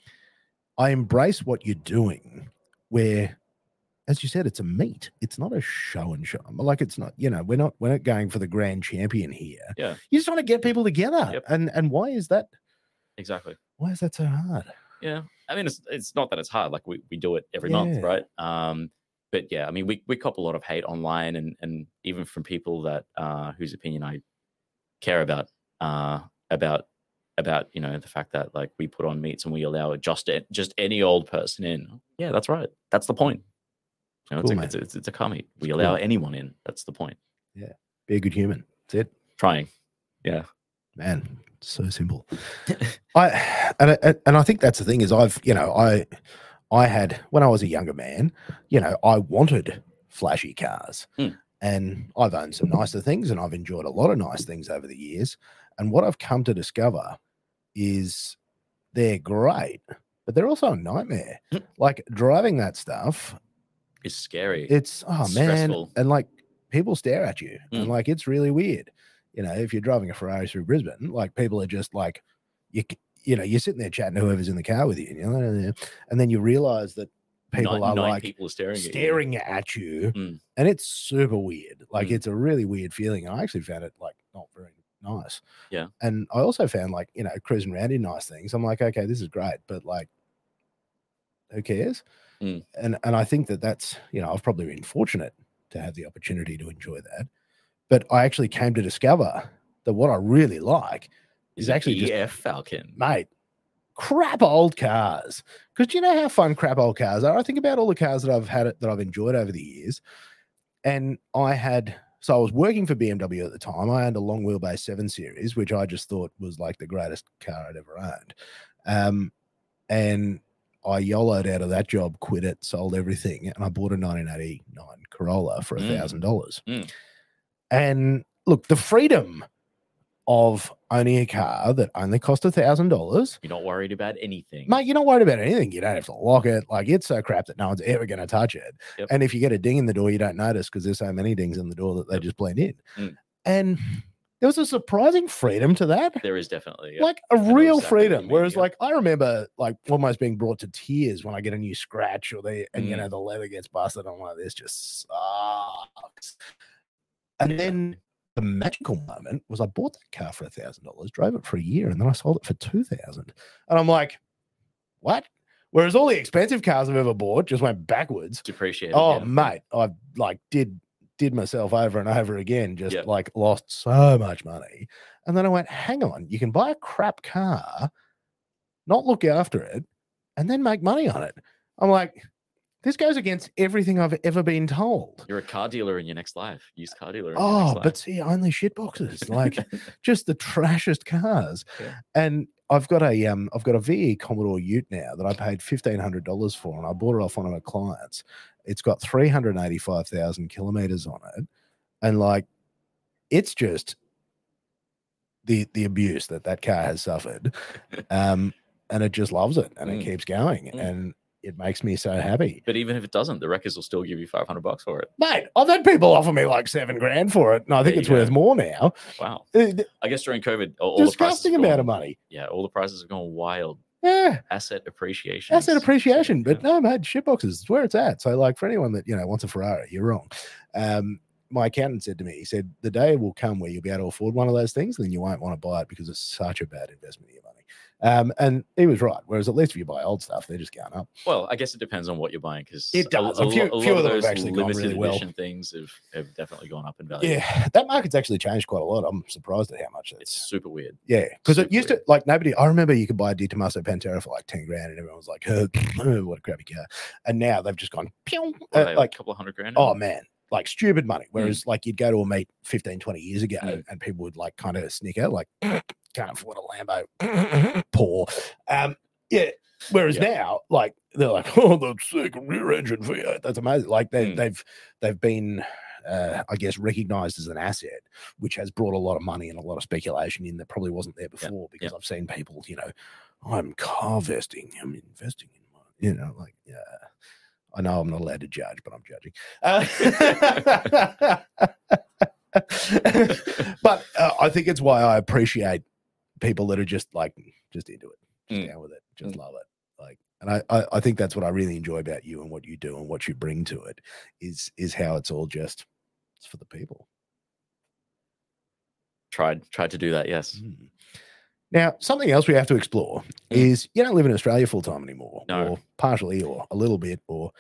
I embrace what you're doing where, as you said, it's a meet. It's not a show and show. Like it's not, you know, we're not, we're not going for the grand champion here. Yeah. You just want to get people together. Yep. And, and why is that? Exactly. Why is that so hard? Yeah. I mean, it's it's not that it's hard. Like we, we do it every month, Yeah. right? Um, but yeah, I mean, we, we cop a lot of hate online and and even from people that uh whose opinion I care about, uh about about you know the fact that like we put on meets and we allow just just any old person in. Yeah, that's right. That's the point. You know, Cool, it's, a, mate. it's, a, it's, it's a car meet. We It's allow cool. anyone in. That's the point. Yeah. Be a good human. That's it. Trying. Yeah. Man, so simple. I and I, and I think that's the thing is I've, you know, I I had when I was a younger man, you know, I wanted flashy cars. Mm. And I've owned some nicer things and I've enjoyed a lot of nice things over the years. And what I've come to discover is they're great, but they're also a nightmare. Mm. Like driving that stuff, It's scary. it's oh It's man, stressful. and like people stare at you, and Mm. like it's really weird. You know, if you're driving a Ferrari through Brisbane, like people are just like, you, c- you know, you're sitting there chatting to whoever's in the car with you, you know, and then you realize that people nine, are nine like people are staring, at you. staring at you, Mm. and it's super weird. Like Mm. it's a really weird feeling. And I actually found it like not very nice. Yeah. And I also found like, you know, cruising around in nice things. I'm like, okay, this is great, but like, who cares? Mm. And and I think that that's, you know, I've probably been fortunate to have the opportunity to enjoy that. But I actually came to discover that what I really like is an actually just, E F Falcon. mate, crap old cars. Because do you know how fun crap old cars are? I think about all the cars that I've had that I've enjoyed over the years. And I had, so I was working for B M W at the time. I owned a long wheelbase seven series, which I just thought was like the greatest car I'd ever owned. Um, and I YOLO'd out of that job, quit it, sold everything, and I bought a nineteen eighty-nine Corolla for a Mm. thousand dollars. Mm. And look, the freedom of owning a car that only cost a thousand dollars, You're not worried about anything. mate, you're not worried about anything. You don't have to lock it. Like it's so crap that no one's ever going to touch it. Yep. And if you get a ding in the door, you don't notice because there's so many dings in the door that they Yep. just blend in. Mm. And there was a surprising freedom to that. There is definitely. Yeah. Like a know real exactly what you freedom. mean, Whereas, yeah. like, I remember like almost being brought to tears when I get a new scratch or they, and you Mm. know, the leather gets busted. I'm like, this just sucks. And then the magical moment was I bought that car for a thousand dollars, drove it for a year, and then I sold it for two thousand. And I'm like, what? Whereas all the expensive cars I've ever bought just went backwards. Depreciated. Oh, yeah. mate, I like did did myself over and over again, just Yep. like lost so much money. And then I went, hang on, you can buy a crap car, not look after it, and then make money on it. I'm like, this goes against everything I've ever been told. You're a car dealer in your next life. Used car dealer in oh, your next life. But see, only shit boxes, like just the trashest cars. Yeah. And I've got a um, I've got a V E Commodore Ute now that I paid fifteen hundred dollars for, and I bought it off one of my clients. It's got three hundred eighty-five thousand kilometers on it, and like, it's just the the abuse that that car has suffered, um, and it just loves it, and Mm. it keeps going, Mm. and it makes me so happy. But even if it doesn't, the wreckers will still give you five hundred bucks for it. Mate, I've had people offer me like seven grand for it, and I think There you it's worth go. more now. Wow. Uh, I guess during COVID, all, all the prices Disgusting have amount gone- of money. Yeah, all the prices have gone wild. Yeah, Asset appreciation. asset is- appreciation. But yeah. no, mate, shitboxes is where it's at. So, like, for anyone that, you know, wants a Ferrari, you're wrong. Um, my accountant said to me, he said, the day will come where you'll be able to afford one of those things, and then you won't want to buy it because it's such a bad investment of your money. Um, and he was right. Whereas at least if you buy old stuff, they're just going up. Well, I guess it depends on what you're buying because It does. A, A few- lo- a few lot of of them have those actually gone limited really well. edition things have, have definitely gone up in value. Yeah, that market's actually changed quite a lot. I'm surprised at how much It's it's. super weird. Yeah, because it super used to, weird. like, nobody, I remember you could buy a Di Tommaso Pantera for like ten grand, and everyone was like, oh, what a crappy car. And now they've just gone, pew, What uh, are they, like like, a couple of hundred grand. oh now? man, like stupid money. Whereas like you'd go to a meet fifteen, twenty years ago, Mm. and people would like kind of snicker, like, can't afford a Lambo, poor. Um, yeah. Whereas Yeah. now, like, they're like, oh, that's sick, rear engine V eight. That's amazing. Like they, Mm. they've they've been, uh, I guess, recognized as an asset, which has brought a lot of money and a lot of speculation in that probably wasn't there before. Because yeah. I've seen people, you know, I'm car vesting, I'm investing in money, you know, like, yeah. I know I'm not allowed to judge, but I'm judging. Uh, but uh, I think it's why I appreciate people that are just like, just into it, just Mm. down with it, just Mm. love it. Like, and I, I, I think that's what I really enjoy about you and what you do and what you bring to it is, is how it's all just, it's for the people. Tried tried to do that. Yes. Mm. Now, something else we have to explore Mm. is you don't live in Australia full time anymore, No. or partially, or a little bit, or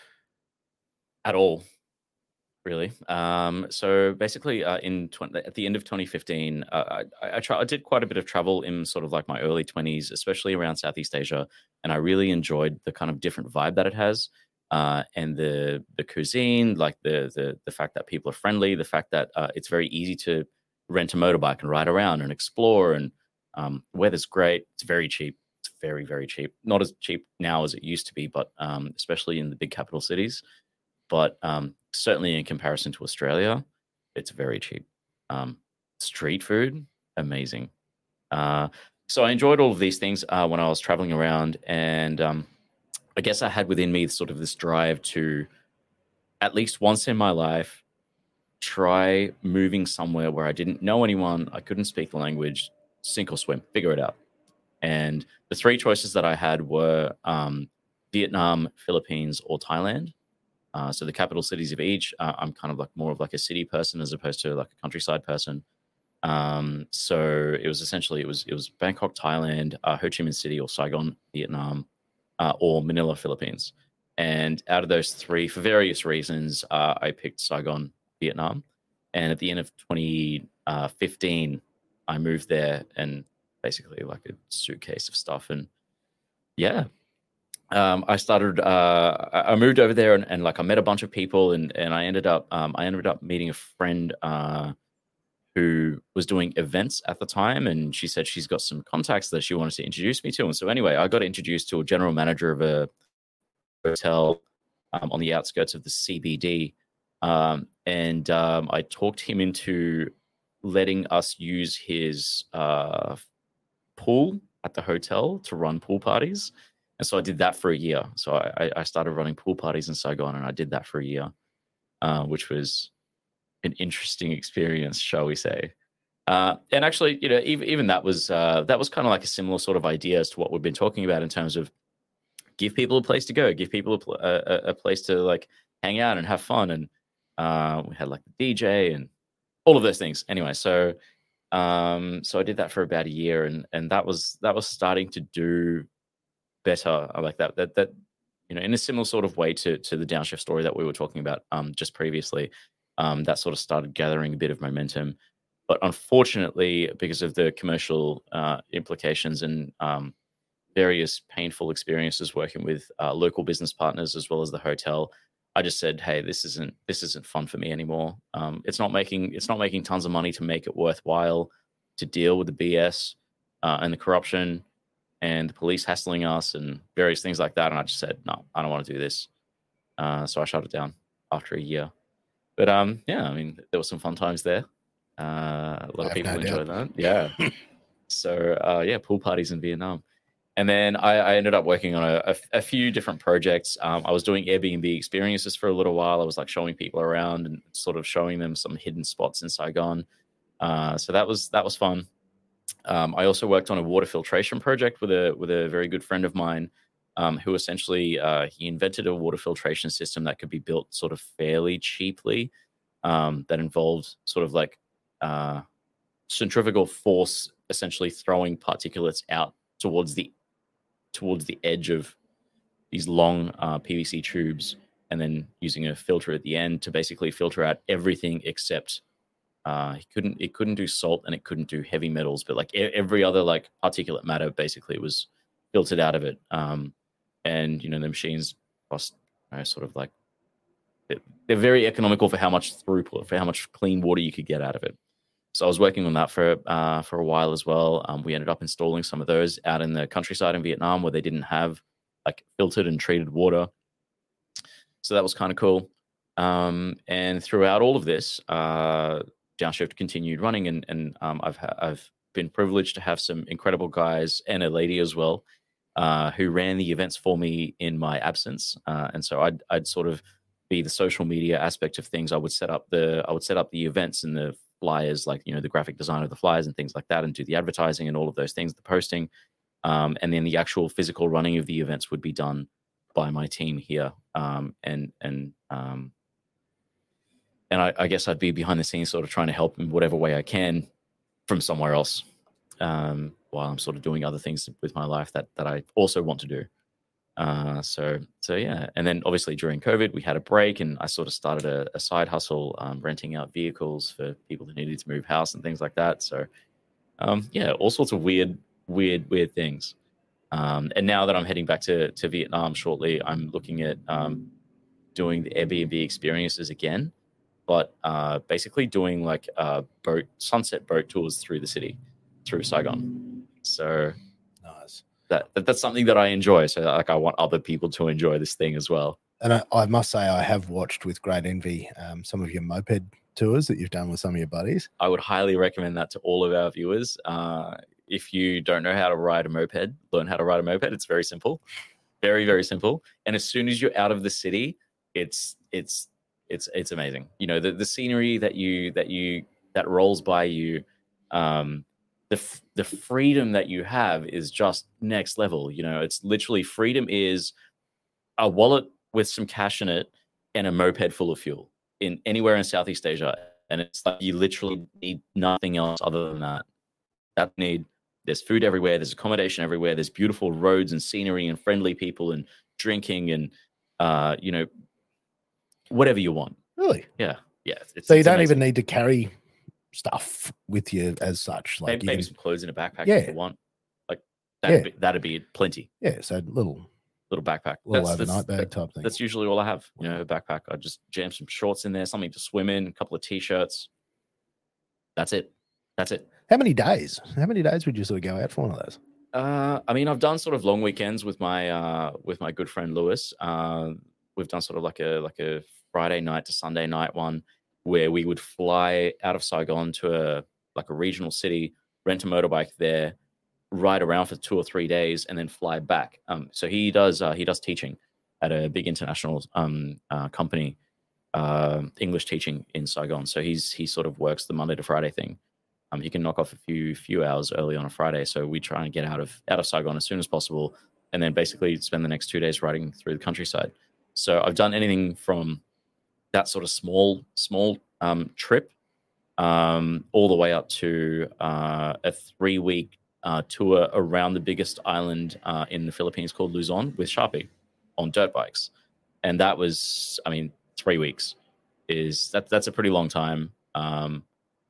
At all, really. Um, so basically, uh, in twenty, at the end of twenty fifteen, uh, I I, try, I did quite a bit of travel in sort of like my early twenties, especially around Southeast Asia, and I really enjoyed the kind of different vibe that it has, uh, and the the cuisine, like the the the fact that people are friendly, the fact that uh, it's very easy to rent a motorbike and ride around and explore, and um, weather's great. It's very cheap. It's very very cheap. Not as cheap now as it used to be, but um, especially in the big capital cities. But um, certainly in comparison to Australia, it's very cheap. Um, street food, amazing. Uh, so I enjoyed all of these things uh, when I was traveling around, and um, I guess I had within me sort of this drive to, at least once in my life, try moving somewhere where I didn't know anyone, I couldn't speak the language, sink or swim, figure it out. And the three choices that I had were um, Vietnam, Philippines, or Thailand. Uh, so the capital cities of each, uh, I'm kind of like more of like a city person as opposed to like a countryside person. Um, so it was essentially it was it was Bangkok, Thailand, uh, Ho Chi Minh City or Saigon, Vietnam, uh, or Manila, Philippines. And out of those three, for various reasons, uh, I picked Saigon, Vietnam. And at the end of twenty fifteen, I moved there and basically like a suitcase of stuff. And yeah. Um, I started. Uh, I I moved over there, and, and like I met a bunch of people, and and I ended up. Um, I ended up meeting a friend uh, who was doing events at the time, and she said she's got some contacts that she wanted to introduce me to. And so anyway, I got introduced to a general manager of a hotel um, on the outskirts of the C B D, um, and um, I talked him into letting us use his uh, pool at the hotel to run pool parties. And so I did that for a year. So I, I started running pool parties in Saigon, and I did that for a year, uh, which was an interesting experience, shall we say? Uh, and actually, you know, even even that was uh, that was kind of like a similar sort of idea as to what we've been talking about in terms of give people a place to go, give people a, pl- a, a place to like hang out and have fun. And uh, we had like the D J and all of those things. Anyway, so um, so I did that for about a year, and and that was that was starting to do better. I like that that that you know in a similar sort of way to to the downshift story that we were talking about um just previously. Um, that sort of started gathering a bit of momentum. But unfortunately, because of the commercial uh, implications and um, various painful experiences working with uh, local business partners as well as the hotel, I just said, "Hey, this isn't this isn't fun for me anymore. Um, it's not making it's not making tons of money to make it worthwhile to deal with the B S uh, and the corruption and the police hassling us and various things like that." And I just said, "No, I don't want to do this." Uh, so I shut it down after a year. But um, yeah, I mean, there were some fun times there. Uh, a lot of people no enjoy doubt. that. Yeah. So uh, yeah, pool parties in Vietnam. And then I, I ended up working on a, a, a few different projects. Um, I was doing Airbnb experiences for a little while. I was like showing people around and sort of showing them some hidden spots in Saigon. Uh, so that was that was fun. Um, I also worked on a water filtration project with a with a very good friend of mine, um, who essentially uh, he invented a water filtration system that could be built sort of fairly cheaply. Um, that involved sort of like uh, centrifugal force, essentially throwing particulates out towards the towards the edge of these long uh, P V C tubes, and then using a filter at the end to basically filter out everything except uh, it couldn't it couldn't do salt and it couldn't do heavy metals, but like e- every other like particulate matter basically was filtered out of it. Um, and you know the machines cost you know, sort of like they're very economical for how much throughput, for how much clean water you could get out of it. So I was working on that for uh, for a while as well. Um, we ended up installing some of those out in the countryside in Vietnam where they didn't have like filtered and treated water. So that was kind of cool. Um, and throughout all of this, uh, Downshift continued running, and and um, I've ha- I've been privileged to have some incredible guys and a lady as well uh, who ran the events for me in my absence. Uh, and so I'd I'd sort of be the social media aspect of things. I would set up the I would set up the events and the flyers, like you know the graphic design of the flyers and things like that, and do the advertising and all of those things, the posting, um, and then the actual physical running of the events would be done by my team here. Um, and and um, and I, I guess I'd be behind the scenes, sort of trying to help in whatever way I can from somewhere else, um, while I'm sort of doing other things with my life that that I also want to do. Uh, so, so yeah. And then obviously during COVID, we had a break and I sort of started a, a side hustle, um, renting out vehicles for people who needed to move house and things like that. So, um, yeah, all sorts of weird, weird, weird things. Um, and now that I'm heading back to, to Vietnam shortly, I'm looking at, um, doing the Airbnb experiences again, but, uh, basically doing like, uh, boat, sunset boat tours through the city, through Saigon. So, Nice. That, that that's something that I enjoy. So like I want other people to enjoy this thing as well. And I, I must say I have watched with great envy um, some of your moped tours that you've done with some of your buddies. I would highly recommend that to all of our viewers. Uh, if you don't know how to ride a moped, learn how to ride a moped. It's very simple, very very simple. And as soon as you're out of the city, it's it's it's it's amazing. You know the the scenery that you that you that rolls by you. Um, The, f- the freedom that you have is just next level. You know, it's literally freedom is a wallet with some cash in it and a moped full of fuel in anywhere in Southeast Asia. And it's like you literally need nothing else other than that. That need there's food everywhere, there's accommodation everywhere, there's beautiful roads and scenery and friendly people and drinking and uh, you know, whatever you want. Really? Yeah. Yeah. It's, so you it's don't amazing. even need to carry stuff with you as such, like maybe, maybe can, some clothes in a backpack yeah. if you want. Like that'd, yeah. be, that'd be plenty. Yeah, so little little backpack, little that's, overnight that's, bag type thing. That's usually all I have. You know, a backpack. I just jam some shorts in there, something to swim in, a couple of t-shirts. That's it. That's it. How many days? How many days would you sort of go out for one of those? Uh, I mean, I've done sort of long weekends with my uh with my good friend Lewis. Uh, we've done sort of like a like a Friday night to Sunday night one where we would fly out of Saigon to a like a regional city, rent a motorbike there, ride around for two or three days, and then fly back. Um, so he does uh, he does teaching at a big international um uh, company, uh, English teaching in Saigon. So he's he sort of works the Monday to Friday thing. Um, he can knock off a few few hours early on a Friday. So we try and get out of out of Saigon as soon as possible, and then basically spend the next two days riding through the countryside. So I've done anything from that sort of small small um, trip um, all the way up to uh, a three week uh, tour around the biggest island uh, in the Philippines called Luzon with Sharpie on dirt bikes, and that was, I mean, three weeks. is that that's a pretty long time. Um,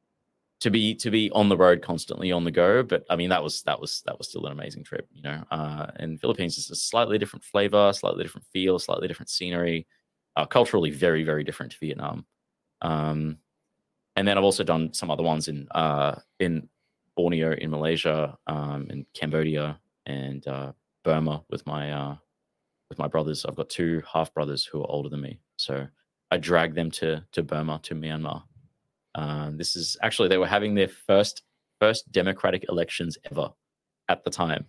to be to be on the road constantly on the go, but I mean that was that was that was still an amazing trip, you know. Uh, and Philippines is a slightly different flavor, slightly different feel, slightly different scenery, uh, culturally very very different to Vietnam. Um, and then I've also done some other ones in uh, in Borneo, in Malaysia, um, in Cambodia, and uh, Burma with my uh, with my brothers. I've got two half brothers who are older than me, so I dragged them to to Burma, to Myanmar. Um, this is actually they were having their first first democratic elections ever at the time,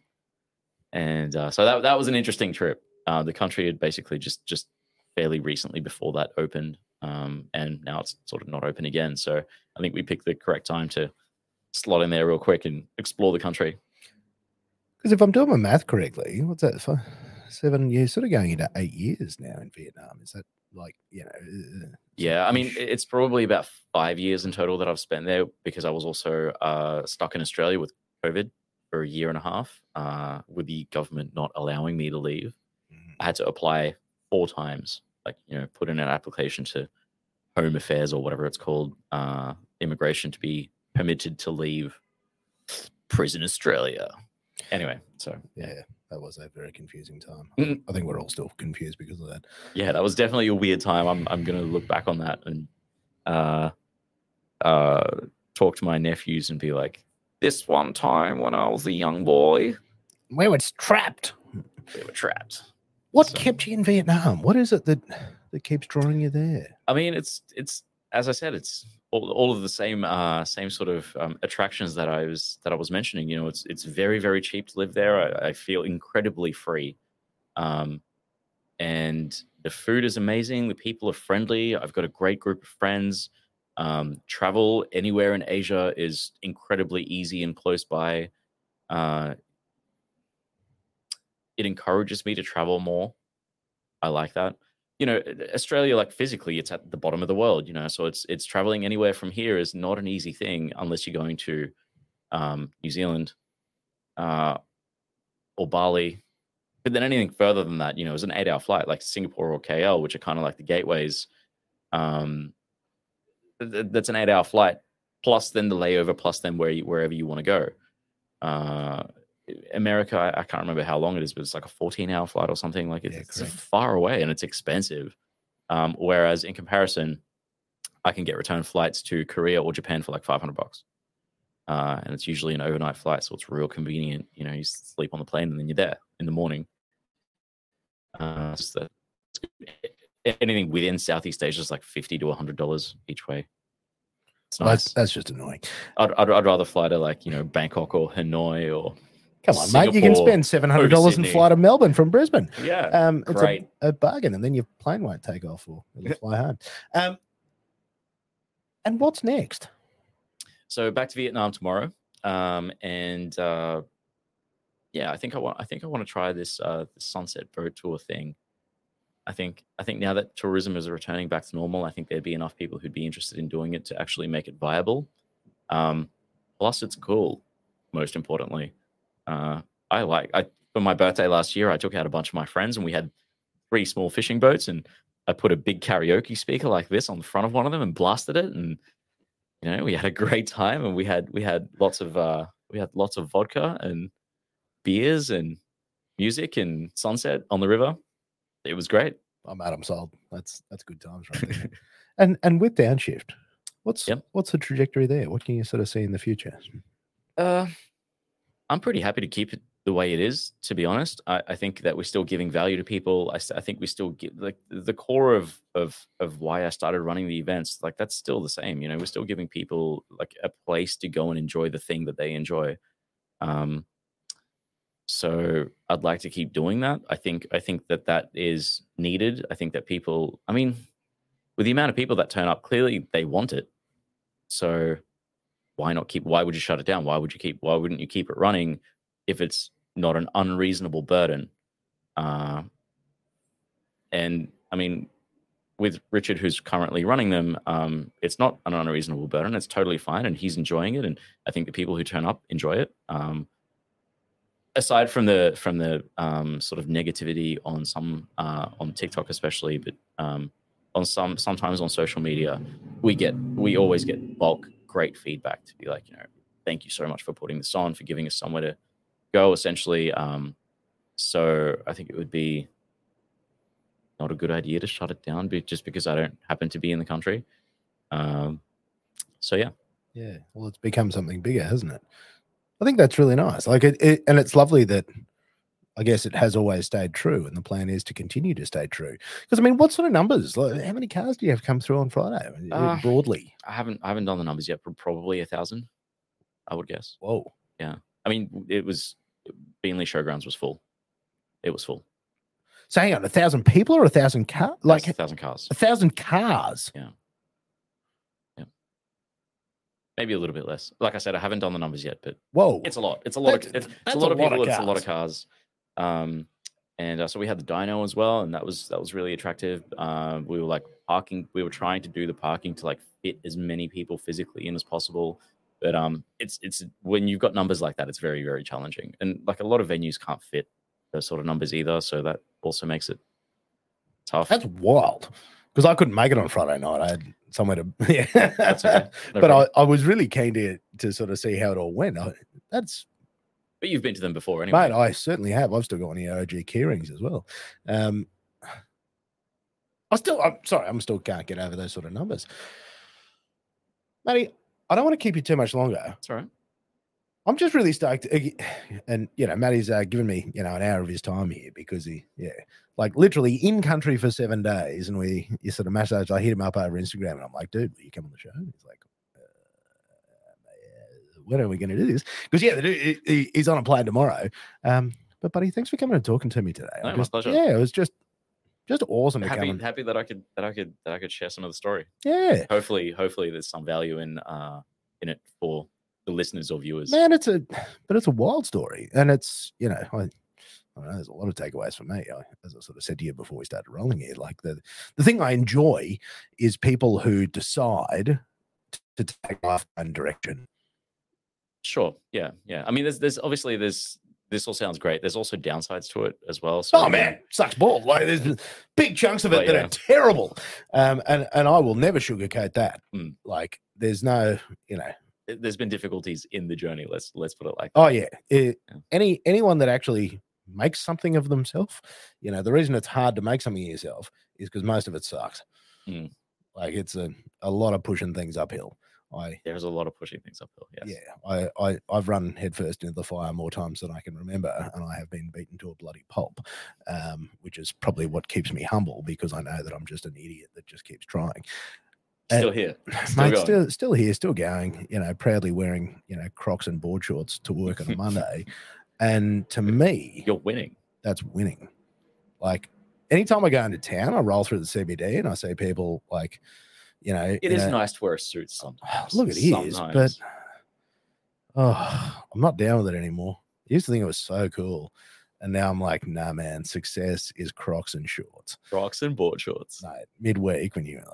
and uh, so that that was an interesting trip. Uh, the country had basically just just fairly recently before that opened, um, and now it's sort of not open again. So I think we picked the correct time to slot in there real quick and explore the country. Because if I'm doing my math correctly, what's that? Five, seven years, sort of going into eight years now in Vietnam. Is that like, you know? Uh, yeah, I mean, it's probably about five years in total that I've spent there because I was also uh, stuck in Australia with COVID for a year and a half, uh, with the government not allowing me to leave. Mm. I had to apply four times, like, you know, put in an application to Home Affairs or whatever it's called, uh, immigration, to be permitted to leave prison Australia. Anyway, so yeah, that was a very confusing time. Mm. I think we're all still confused because of that. Yeah, that was definitely a weird time. I'm I'm gonna look back on that and uh, uh, talk to my nephews and be like, "This one time when I was a young boy, we were trapped. We were trapped." What so, kept you in Vietnam? What is it that that keeps drawing you there? I mean, it's it's as I said, it's all, all of the same uh, same sort of um, attractions that I was that I was mentioning. You know, it's it's very very cheap to live there. I, I feel incredibly free, um, and the food is amazing. The people are friendly. I've got a great group of friends. Um, travel anywhere in Asia is incredibly easy and close by. Uh, it encourages me to travel more. I like that. You know, Australia, like physically, it's at the bottom of the world, you know, so it's it's traveling anywhere from here is not an easy thing unless you're going to um, New Zealand uh, or Bali. But then anything further than that, you know, is an eight-hour flight, like Singapore or K L, which are kind of like the gateways. Um, th- that's an eight-hour flight, plus then the layover, plus then where you, wherever you want to go. Uh, America, I, I can't remember how long it is, but it's like a fourteen-hour flight or something. Like it's, yeah, it's far away and it's expensive. Um, whereas in comparison, I can get return flights to Korea or Japan for like five hundred bucks. Uh, and it's usually an overnight flight, so it's real convenient. You know, you sleep on the plane and then you're there in the morning. Uh, so anything within Southeast Asia is like fifty to a hundred dollars each way. It's nice. That's, that's just annoying. I'd, I'd I'd rather fly to like, you know, Bangkok or Hanoi or come on, Singapore, mate. You can spend seven hundred dollars and fly to Melbourne from Brisbane. Yeah, um, it's great. A, a bargain, and then your plane won't take off or it'll fly home. Um, and what's next? So back to Vietnam tomorrow, um, and uh, yeah, I think I want. I think I want to try this uh, this sunset boat tour thing. I think. I think now that tourism is returning back to normal, I think there'd be enough people who'd be interested in doing it to actually make it viable. Um, plus, it's cool. Most importantly, uh, I like. I for my birthday last year, I took out a bunch of my friends, and we had three small fishing boats, and I put a big karaoke speaker like this on the front of one of them and blasted it, and you know, we had a great time, and we had we had lots of uh, we had lots of vodka and beers and music and sunset on the river. It was great. I'm Adam sold. That's that's good times right there. and and with Downshift, what's yep. what's the trajectory there? What can you sort of see in the future? Uh, I'm pretty happy to keep it the way it is. To be honest, I, I think that we're still giving value to people. I, I think we still get like the core of of of why I started running the events. Like that's still the same. You know, we're still giving people like a place to go and enjoy the thing that they enjoy. Um, so I'd like to keep doing that. I think I think that that is needed. I think that people. I mean, with the amount of people that turn up, clearly they want it. So why not keep? Why would you shut it down? Why would you keep? Why wouldn't you keep it running if it's not an unreasonable burden? Uh, and I mean, with Richard, who's currently running them, um, it's not an unreasonable burden. It's totally fine, and he's enjoying it. And I think the people who turn up enjoy it. Um, aside from the from the um, sort of negativity on some uh, on TikTok, especially, but um, on some sometimes on social media, we get we always get bulk great feedback to be like, you know, thank you so much for putting this on, for giving us somewhere to go, essentially. Um, so I think it would be not a good idea to shut it down, be, just because I don't happen to be in the country. Um, so yeah, yeah. Well, it's become something bigger, hasn't it? I think that's really nice. Like it, it and it's lovely that I guess it has always stayed true, and the plan is to continue to stay true. Because I mean, what sort of numbers? Like, how many cars do you have come through on Friday? Uh, broadly, I haven't I haven't done the numbers yet, but probably a thousand, I would guess. Whoa. Yeah. I mean, it was Beanley Showgrounds was full. It was full. So hang on, a thousand people or a thousand cars? Like That's a thousand cars. A thousand cars. Yeah. Yeah. Maybe a little bit less. Like I said, I haven't done the numbers yet, but whoa, it's a lot. It's a lot that's, of it's, that's it's a lot a of lot people. of It's a lot cars. of cars. Um, and uh, so we had the dyno as well, and that was that was really attractive. Um, we were like parking. We were trying to do the parking to like fit as many people physically in as possible. But um, it's it's when you've got numbers like that, it's very very challenging. And like a lot of venues can't fit those sort of numbers either, so that also makes it tough. That's wild. Because I couldn't make it on Friday night. I had somewhere to, yeah. That's okay. No but I, problem. I was really keen to to sort of see how it all went. I, that's But you've been to them before anyway. Mate, I certainly have. I've still got one of the O G key rings as well. Um, I still, I'm sorry, I'm still can't get over those sort of numbers. Matty, I don't want to keep you too much longer. That's all right. I'm just really stoked. And, you know, Matty's uh, given me, you know, an hour of his time here because he, yeah, like literally in country for seven days. And we, you sort of massage, I hit him up over Instagram and I'm like, dude, will you come on the show? And he's like, when are we going to do this? Because yeah, he, he, he's on a plane tomorrow. Um, but buddy, thanks for coming and talking to me today. No, I my just, pleasure. Yeah, it was just just awesome to Happy, come. And, happy that I could that I could that I could share some of the story. yeah, Hopefully, hopefully there's some value in uh in it for the listeners or viewers. man, it's a but it's a wild story, and it's you know I, I don't know, there's a lot of takeaways for me. I, as I sort of said to you before we started rolling here, like the the thing I enjoy is people who decide to take life in a direction. Sure. Yeah. Yeah. I mean, there's there's obviously there's this all sounds great. There's also downsides to it as well. So oh man, sucks balls. Like there's big chunks of it But, that yeah. are terrible, um, and and I will never sugarcoat that. Mm. Like there's no, you know, there's been difficulties in the journey. Let's let's put it like. oh yeah, it, Yeah. any anyone that actually makes something of themselves, you know, the reason it's hard to make something of yourself is because most of it sucks. Mm. Like it's a a lot of pushing things uphill. I There's a lot of pushing things uphill. Yes. yeah, I, I I've run headfirst into the fire more times than I can remember, and I have been beaten to a bloody pulp, um, which is probably what keeps me humble because I know that I'm just an idiot that just keeps trying. Still And- here. Still Mate, going. still still here, still going. You know, proudly wearing you know Crocs and board shorts to work on a Monday, and to me, You're winning. that's winning. Like anytime I go into town, I roll through the C B D and I see people like. You know, It in is a- nice to wear a suit sometimes. Look, it is, but Sometimes. oh, I'm not down with it anymore. I used to think it was so cool, and now I'm like, nah, man. Success is Crocs and shorts. Crocs and board shorts. Mate, midweek when you're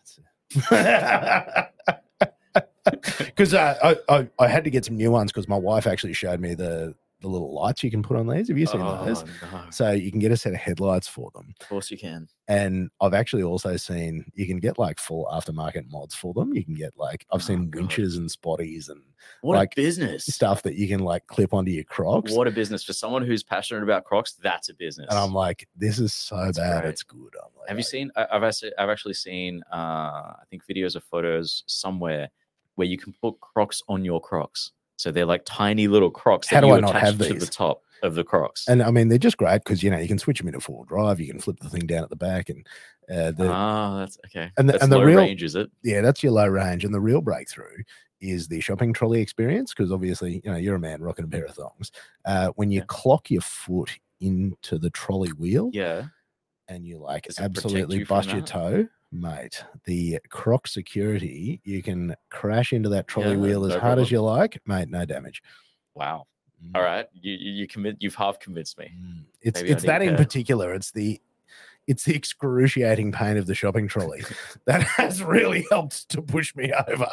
like, because uh, I, I I had to get some new ones because my wife actually showed me the the little lights you can put on these. Have you seen Oh, those? no. So you can get a set of headlights for them. Of course you can. And I've actually also seen you can get like full aftermarket mods for them. You can get like I've Oh, seen God. winches and spotties and What Like, a business. stuff that you can like clip onto your Crocs. What a business. For someone who's passionate about Crocs, that's a business. And I'm like, this is so That's bad, great. it's good. I'm like, Have you seen? I- I've actually, I've actually seen. Uh, I think videos or photos somewhere where you can put Crocs on your Crocs. So they're like tiny little Crocs How that do you I not attach have to these? the top of the Crocs. And I mean, they're just great because you know you can switch them into four drive. You can flip the thing down at the back, and uh, the Ah, that's okay. and the- that's and the low real- range, is it? yeah, that's your low range. And the real breakthrough is the shopping trolley experience because obviously you know you're a man rocking a pair of thongs. Uh, when you Yeah. clock your foot into the trolley wheel, Yeah. and you like Does it protect absolutely you from bust your that? toe, mate, the Croc security, you can crash into that trolley Yeah, wheel as no hard as problem. you like, mate, no damage. Wow. Mm, All right. You you, you commit. You've half convinced me. mm. It's Maybe I it's need a that in pair. particular. It's the it's the excruciating pain of the shopping trolley that has really helped to push me over.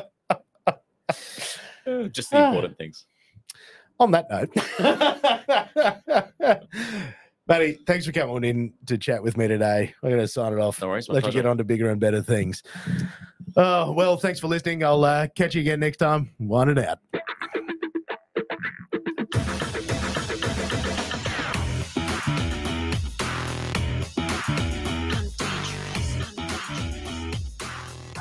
Just the Ah. important things. On that note, Buddy, thanks for coming in to chat with me today. I'm going to sign it off. No worries. My Let pleasure. you get on to bigger and better things. Oh, well, thanks for listening. I'll uh, catch you again next time. Wind it out.